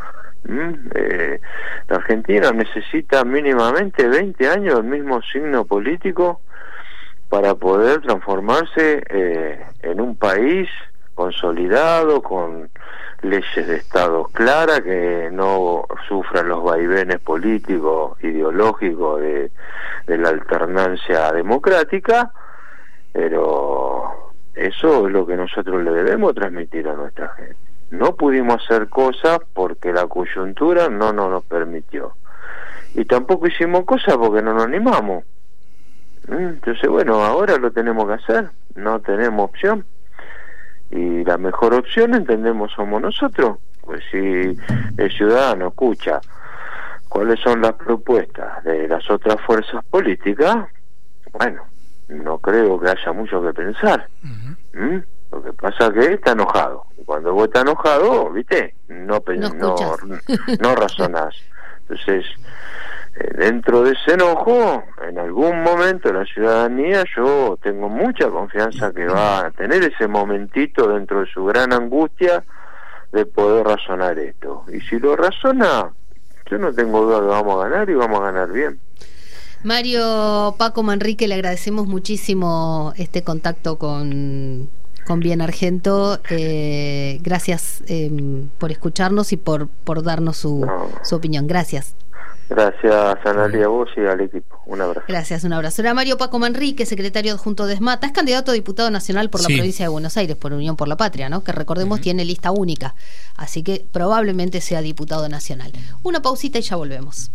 [SPEAKER 20] La Argentina necesita mínimamente 20 años del mismo signo político para poder transformarse en un país consolidado, con leyes de Estado claras, que no sufran los vaivenes políticos, ideológicos de la alternancia democrática. Pero eso es lo que nosotros le debemos transmitir a nuestra gente. No pudimos hacer cosas porque la coyuntura no nos permitió, y tampoco hicimos cosas porque no nos animamos. Entonces, bueno, ahora lo tenemos que hacer, no tenemos opción, y la mejor opción, entendemos, somos nosotros. Pues si el ciudadano escucha cuáles son las propuestas de las otras fuerzas políticas, bueno, no creo que haya mucho que pensar. Lo que pasa es que está enojado, y cuando vos estás enojado, viste, no razonás. Entonces, dentro de ese enojo, en algún momento la ciudadanía, yo tengo mucha confianza que va a tener ese momentito dentro de su gran angustia de poder razonar esto, y si lo razona, yo no tengo duda que vamos a ganar, y vamos a ganar bien.
[SPEAKER 8] Mario Paco Manrique, le agradecemos muchísimo este contacto con Bien Argento. Gracias por escucharnos y por darnos su opinión. Gracias.
[SPEAKER 20] Gracias, Analia, a vos y al equipo. Un abrazo.
[SPEAKER 8] Gracias, un abrazo. Era Mario Paco Manrique, secretario adjunto de SMATA, es candidato a diputado nacional por la provincia de Buenos Aires, por Unión por la Patria, ¿no? Que recordemos tiene lista única, así que probablemente sea diputado nacional. Una pausita y ya volvemos.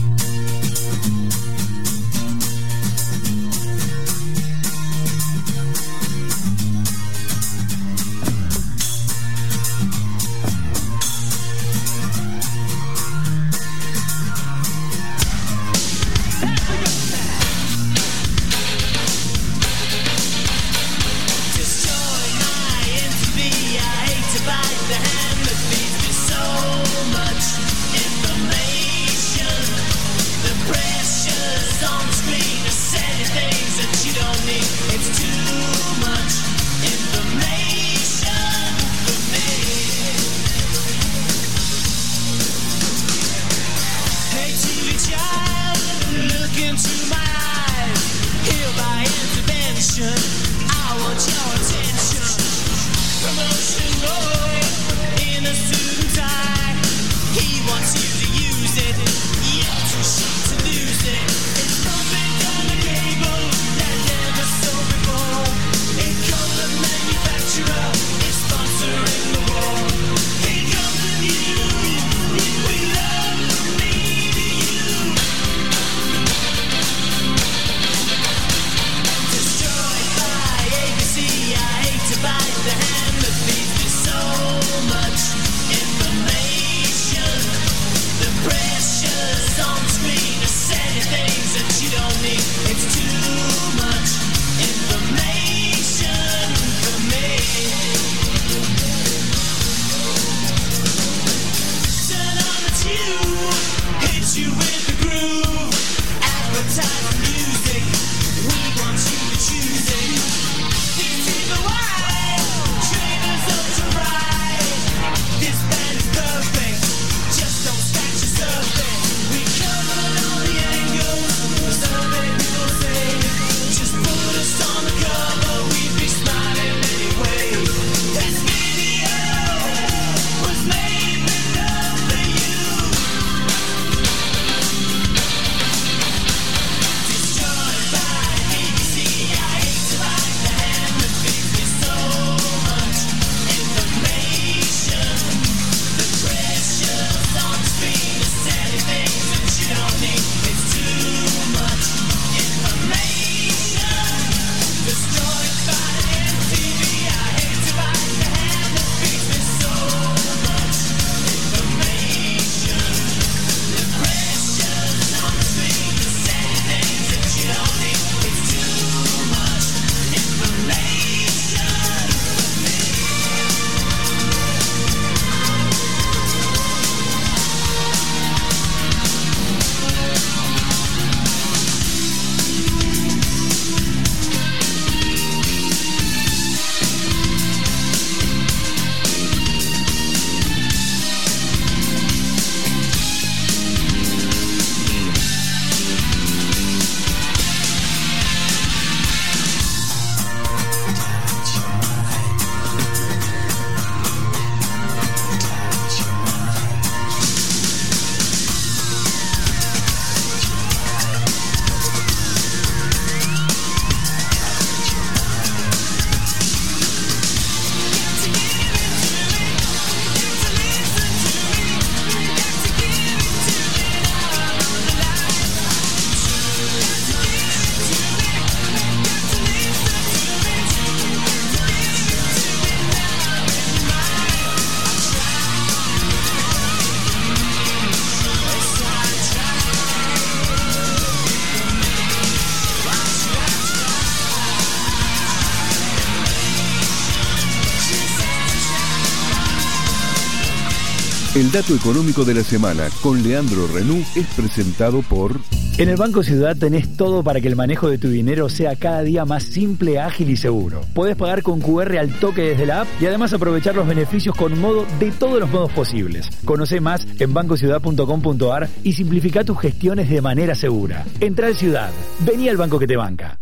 [SPEAKER 1] El dato económico de la semana con Leandro Renú es presentado por...
[SPEAKER 2] En el Banco Ciudad tenés todo para que el manejo de tu dinero sea cada día más simple, ágil y seguro. Podés pagar con QR al toque desde la app y además aprovechar los beneficios con modo de todos los modos posibles. Conocé más en bancociudad.com.ar y simplifica tus gestiones de manera segura. Entra al Ciudad. Vení al banco que te banca.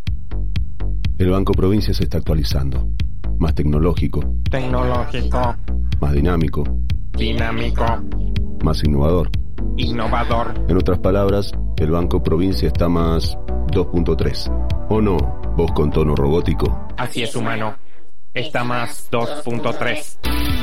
[SPEAKER 21] El Banco Provincia se está actualizando. Más tecnológico.
[SPEAKER 3] Tecnológico.
[SPEAKER 21] Más dinámico.
[SPEAKER 3] Dinámico.
[SPEAKER 21] Más innovador.
[SPEAKER 3] Innovador.
[SPEAKER 21] En otras palabras, el Banco Provincia está más 2.3. ¿O no? Voz con tono robótico.
[SPEAKER 3] Así es, humano. Está más 2.3.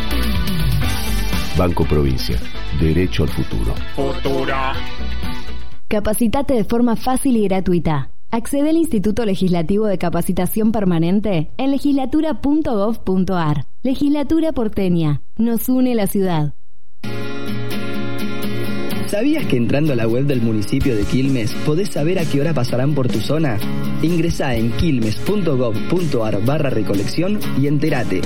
[SPEAKER 21] Banco Provincia. Derecho al futuro.
[SPEAKER 3] Futuro.
[SPEAKER 4] Capacitate de forma fácil y gratuita. Accede al Instituto Legislativo de Capacitación Permanente en legislatura.gov.ar. Legislatura porteña. Nos une la ciudad.
[SPEAKER 22] ¿Sabías que entrando a la web del municipio de Quilmes podés saber a qué hora pasarán por tu zona? Ingresá en quilmes.gov.ar/recolección y entérate.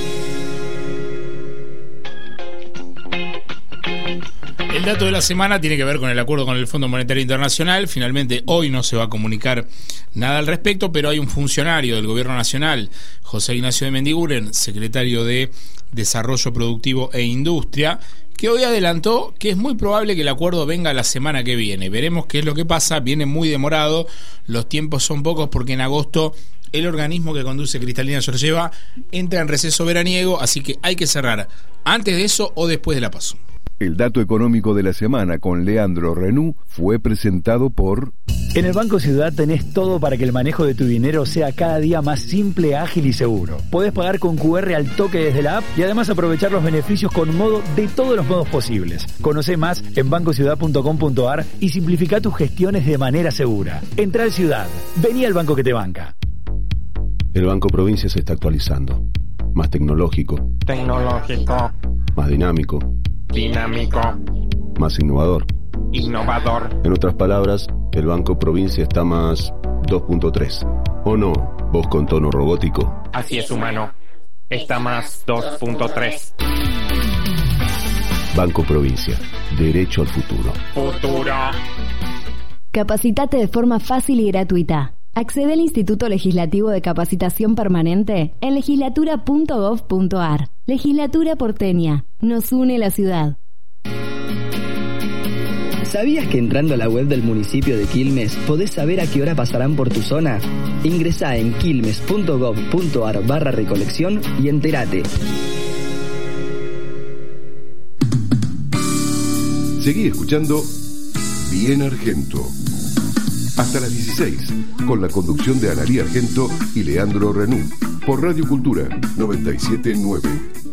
[SPEAKER 9] El dato de la semana tiene que ver con el acuerdo con el Fondo Monetario Internacional. Finalmente hoy no se va a comunicar nada al respecto, pero hay un funcionario del Gobierno Nacional, José Ignacio de Mendiguren, secretario de Desarrollo Productivo e Industria, que hoy adelantó que es muy probable que el acuerdo venga la semana que viene. Veremos qué es lo que pasa. Viene muy demorado, los tiempos son pocos porque en agosto el organismo que conduce Cristalina Georgieva entra en receso veraniego, así que hay que cerrar antes de eso o después de la PASO.
[SPEAKER 1] El dato económico de la semana con Leandro Renú fue presentado por...
[SPEAKER 2] En el Banco Ciudad tenés todo para que el manejo de tu dinero sea cada día más simple, ágil y seguro. Podés pagar con QR al toque desde la app y además aprovechar los beneficios con modo de todos los modos posibles. Conocé más en bancociudad.com.ar y simplifica tus gestiones de manera segura. Entra al Ciudad. Vení al banco que te banca.
[SPEAKER 21] El Banco Provincia se está actualizando. Más tecnológico.
[SPEAKER 3] Tecnológico.
[SPEAKER 21] Más dinámico.
[SPEAKER 3] Dinámico.
[SPEAKER 21] Más innovador.
[SPEAKER 3] Innovador.
[SPEAKER 21] En otras palabras, el Banco Provincia está más 2.3. ¿O no? Voz con tono robótico.
[SPEAKER 3] Así es, humano. Está más 2.3.
[SPEAKER 21] Banco Provincia. Derecho al futuro.
[SPEAKER 3] Futuro.
[SPEAKER 4] Capacitate de forma fácil y gratuita. Accede al Instituto Legislativo de Capacitación Permanente en legislatura.gov.ar. Legislatura porteña. Nos une la ciudad.
[SPEAKER 22] ¿Sabías que entrando a la web del municipio de Quilmes podés saber a qué hora pasarán por tu zona? Ingresá en quilmes.gov.ar/recolección y entérate.
[SPEAKER 1] Seguí escuchando Bien Argento. Hasta las 16, con la conducción de Analía Argento y Leandro Renú, por Radio Cultura 97.9.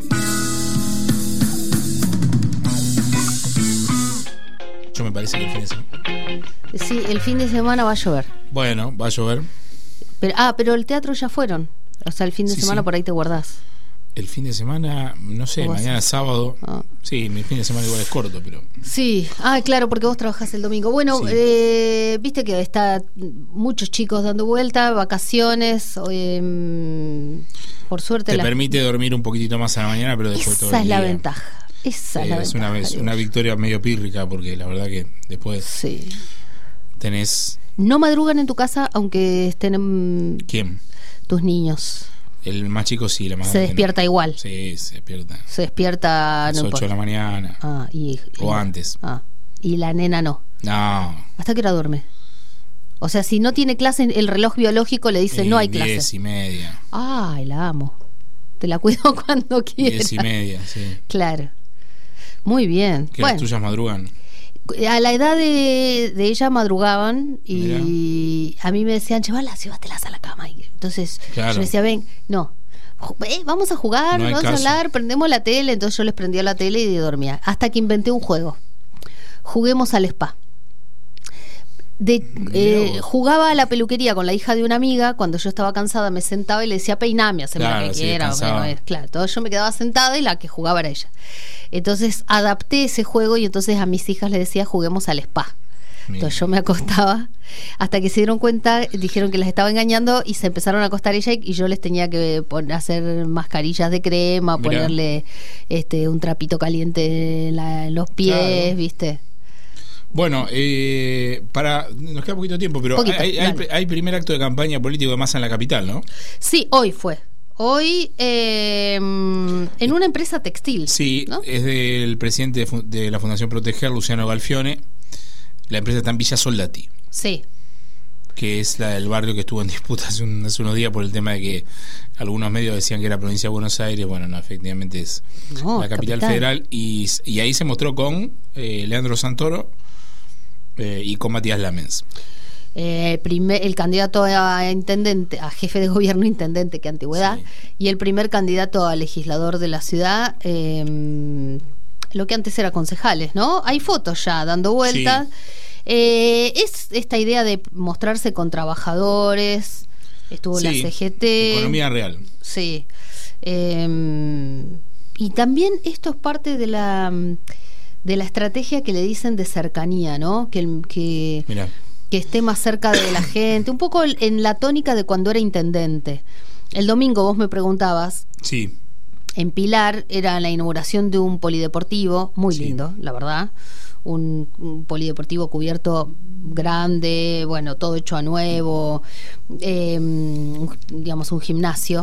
[SPEAKER 9] Yo me parece que el fin de semana...
[SPEAKER 8] Sí, el fin de semana va a llover.
[SPEAKER 9] Bueno, va a llover.
[SPEAKER 8] Pero el teatro ya fueron. O sea, el fin de semana por ahí te guardás.
[SPEAKER 9] El fin de semana, no sé, mañana es sábado. Sí, mi fin de semana igual es corto, pero...
[SPEAKER 8] Sí, claro, porque vos trabajás el domingo. Bueno, sí. Viste que está muchos chicos dando vuelta, vacaciones. Por suerte...
[SPEAKER 9] Te permite dormir un poquitito más a la mañana, pero después todo el día.
[SPEAKER 8] Esa es la ventaja. Esa es la ventaja.
[SPEAKER 9] Es una victoria medio pírrica, porque la verdad que después tenés...
[SPEAKER 8] No madrugan en tu casa, aunque estén en...
[SPEAKER 9] ¿Quién?
[SPEAKER 8] Tus niños.
[SPEAKER 9] El más chico sí, la madre.
[SPEAKER 8] Se despierta igual.
[SPEAKER 9] Sí, se despierta.
[SPEAKER 8] Se despierta...
[SPEAKER 9] A las 8 de la mañana. O antes.
[SPEAKER 8] Y la nena no.
[SPEAKER 9] No.
[SPEAKER 8] ¿Hasta qué hora duerme? O sea, si no tiene clase, el reloj biológico le dice no hay clase.
[SPEAKER 9] 10:30.
[SPEAKER 8] Ay, la amo. Te la cuido cuando quieras.
[SPEAKER 9] 10:30, sí.
[SPEAKER 8] Claro. Muy bien.
[SPEAKER 9] ¿Que las tuyas madrugan?
[SPEAKER 8] A la edad de ella madrugaban y a mí me decían, llévatelas a la cama. Y entonces yo decía, vamos a jugar, vamos a hablar, prendemos la tele. Entonces yo les prendía la tele y dormía. Hasta que inventé un juego. Juguemos al spa. Jugaba a la peluquería con la hija de una amiga. Cuando yo estaba cansada me sentaba y le decía, peiname, haceme lo que quiera. Claro, entonces yo me quedaba sentada y la que jugaba era ella. Entonces adapté ese juego y entonces a mis hijas les decía, juguemos al spa. Entonces yo me acostaba hasta que se dieron cuenta, dijeron que las estaba engañando y se empezaron a acostar ella y yo les tenía que hacer mascarillas de crema, ponerle un trapito caliente en los pies, ¿viste?
[SPEAKER 9] Bueno, nos queda poquito tiempo, pero hay primer acto de campaña político de Massa en la capital, ¿no?
[SPEAKER 8] Sí, hoy fue. Hoy en una empresa textil.
[SPEAKER 9] Sí,
[SPEAKER 8] ¿no?
[SPEAKER 9] Es del presidente de la Fundación Proteger, Luciano Galfione. La empresa está en Villa Soldati.
[SPEAKER 8] Sí.
[SPEAKER 9] que es la del barrio que estuvo en disputa hace unos días por el tema de que algunos medios decían que era provincia de Buenos Aires. Bueno, no, efectivamente es la capital federal, y ahí se mostró con Leandro Santoro y con Matías Lamens.
[SPEAKER 8] El candidato a intendente, a jefe de gobierno intendente, que antigüedad, y el primer candidato a legislador de la ciudad, lo que antes era concejales, ¿no? Hay fotos ya dando vueltas. Es esta idea de mostrarse con trabajadores, estuvo la CGT.
[SPEAKER 9] Economía real.
[SPEAKER 8] Sí. Y también esto es parte de la estrategia que le dicen de cercanía, ¿no? Que esté más cerca de la gente, un poco en la tónica de cuando era intendente. El domingo vos me preguntabas.
[SPEAKER 9] Sí.
[SPEAKER 8] En Pilar era la inauguración de un polideportivo muy lindo, la verdad. Un polideportivo cubierto grande, bueno, todo hecho a nuevo, digamos un gimnasio.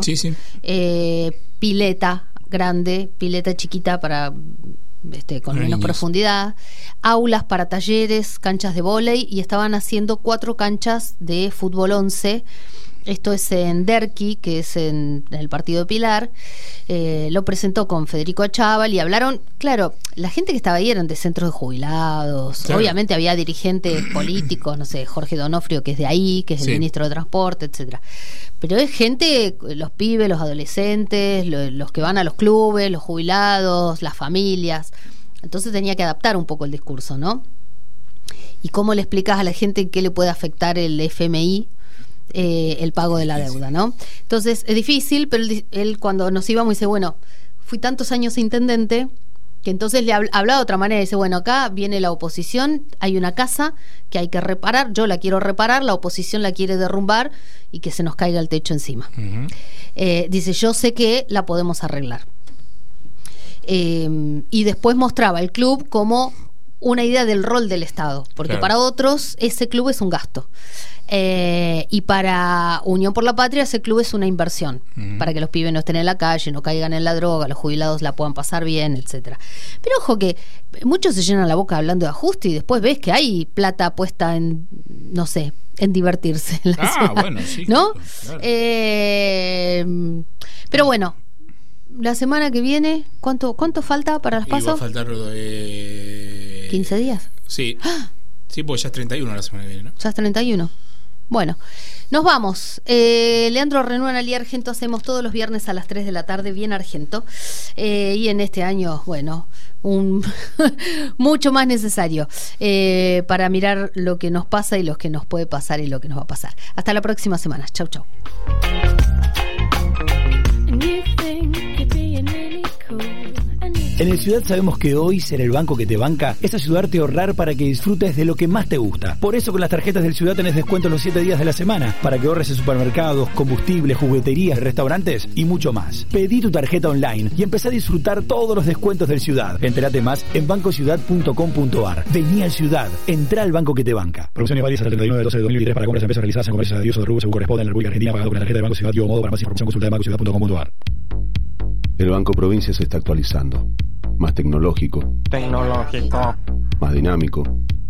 [SPEAKER 8] Pileta grande, pileta chiquita para con menos profundidad, aulas para talleres, canchas de vóley, y estaban haciendo 4 canchas de fútbol 11. Esto es en Derqui, que es en el partido de Pilar. Lo presentó con Federico Achával y hablaron, claro, la gente que estaba ahí eran de centros de jubilados, obviamente había dirigentes políticos, no sé, Jorge Donofrio, que es de ahí, que es el ministro de Transporte, etcétera. Pero es gente, los pibes, los adolescentes, los que van a los clubes, los jubilados, las familias. Entonces tenía que adaptar un poco el discurso, ¿no? ¿Y cómo le explicas a la gente qué le puede afectar el FMI? El pago de la deuda, ¿no? Entonces es difícil, pero él cuando nos íbamos dice, bueno, fui tantos años intendente, que entonces le hablaba de otra manera, dice, bueno, acá viene la oposición, hay una casa que hay que reparar, yo la quiero reparar, la oposición la quiere derrumbar y que se nos caiga el techo encima. Dice, yo sé que la podemos arreglar. Y después mostraba el club como una idea del rol del Estado, porque para otros ese club es un gasto. Y para Unión por la Patria ese club es una inversión, para que los pibes no estén en la calle, no caigan en la droga, los jubilados la puedan pasar bien, etcétera. Pero ojo que muchos se llenan la boca hablando de ajuste y después ves que hay plata puesta en, no sé, en divertirse en la ciudad,
[SPEAKER 9] bueno, sí,
[SPEAKER 8] ¿no?
[SPEAKER 9] Claro.
[SPEAKER 8] Pero bueno, la semana que viene, ¿cuánto falta para las PASO?
[SPEAKER 9] Va a faltar
[SPEAKER 8] 15 días.
[SPEAKER 9] Sí. Sí, pues ya es 31 la semana que viene, ¿no?
[SPEAKER 8] Ya es 31. Bueno, nos vamos. Leandro Renú, Analía Argento, hacemos todos los viernes a las 3 de la tarde, bien Argento. Y en este año, bueno, mucho más necesario para mirar lo que nos pasa y lo que nos puede pasar y lo que nos va a pasar. Hasta la próxima semana. Chau, chau.
[SPEAKER 2] En el Ciudad sabemos que hoy ser el banco que te banca es ayudarte a ahorrar para que disfrutes de lo que más te gusta. Por eso con las tarjetas del Ciudad tenés descuentos los 7 días de la semana, para que ahorres en supermercados, combustibles, jugueterías, restaurantes y mucho más. Pedí tu tarjeta online y empezá a disfrutar todos los descuentos del Ciudad. Entérate más en bancociudad.com.ar. Vení al Ciudad, entrá al banco que te banca. Promociones válidas hasta el 31 de 12 de 2023 para compras de empresas realizadas en comercios de Dios o de Rubio según corresponde en la República Argentina, pagado con la tarjeta de Banco Ciudad y modo. Para más información consulta de bancociudad.com.ar.
[SPEAKER 21] El Banco Provincia se está actualizando. Más tecnológico. Más dinámico.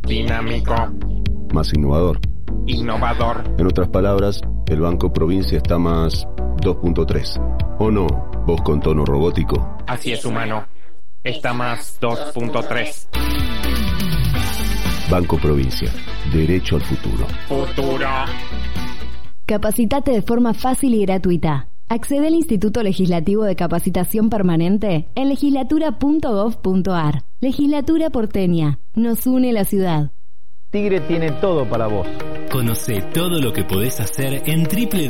[SPEAKER 21] Más innovador. En otras palabras, el Banco Provincia está más 2.3. ¿O no? Voz con tono robótico.
[SPEAKER 3] Así es, humano. Está más 2.3.
[SPEAKER 21] Banco Provincia. Derecho al futuro.
[SPEAKER 4] Capacitate de forma fácil y gratuita. Accede al Instituto Legislativo de Capacitación Permanente en legislatura.gov.ar. Legislatura porteña. Nos une la ciudad.
[SPEAKER 5] Tigre tiene todo para vos.
[SPEAKER 6] Conoce todo lo que podés hacer en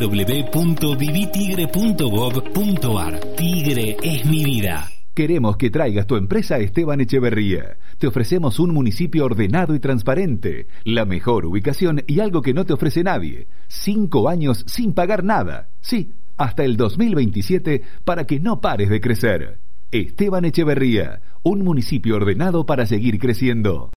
[SPEAKER 6] www.vivitigre.gov.ar. Tigre es mi vida.
[SPEAKER 7] Queremos que traigas tu empresa a Esteban Echeverría. Te ofrecemos un municipio ordenado y transparente, la mejor ubicación y algo que no te ofrece nadie. 5 años sin pagar nada. Sí, hasta el 2027 para que no pares de crecer. Esteban Echeverría, un municipio ordenado para seguir creciendo.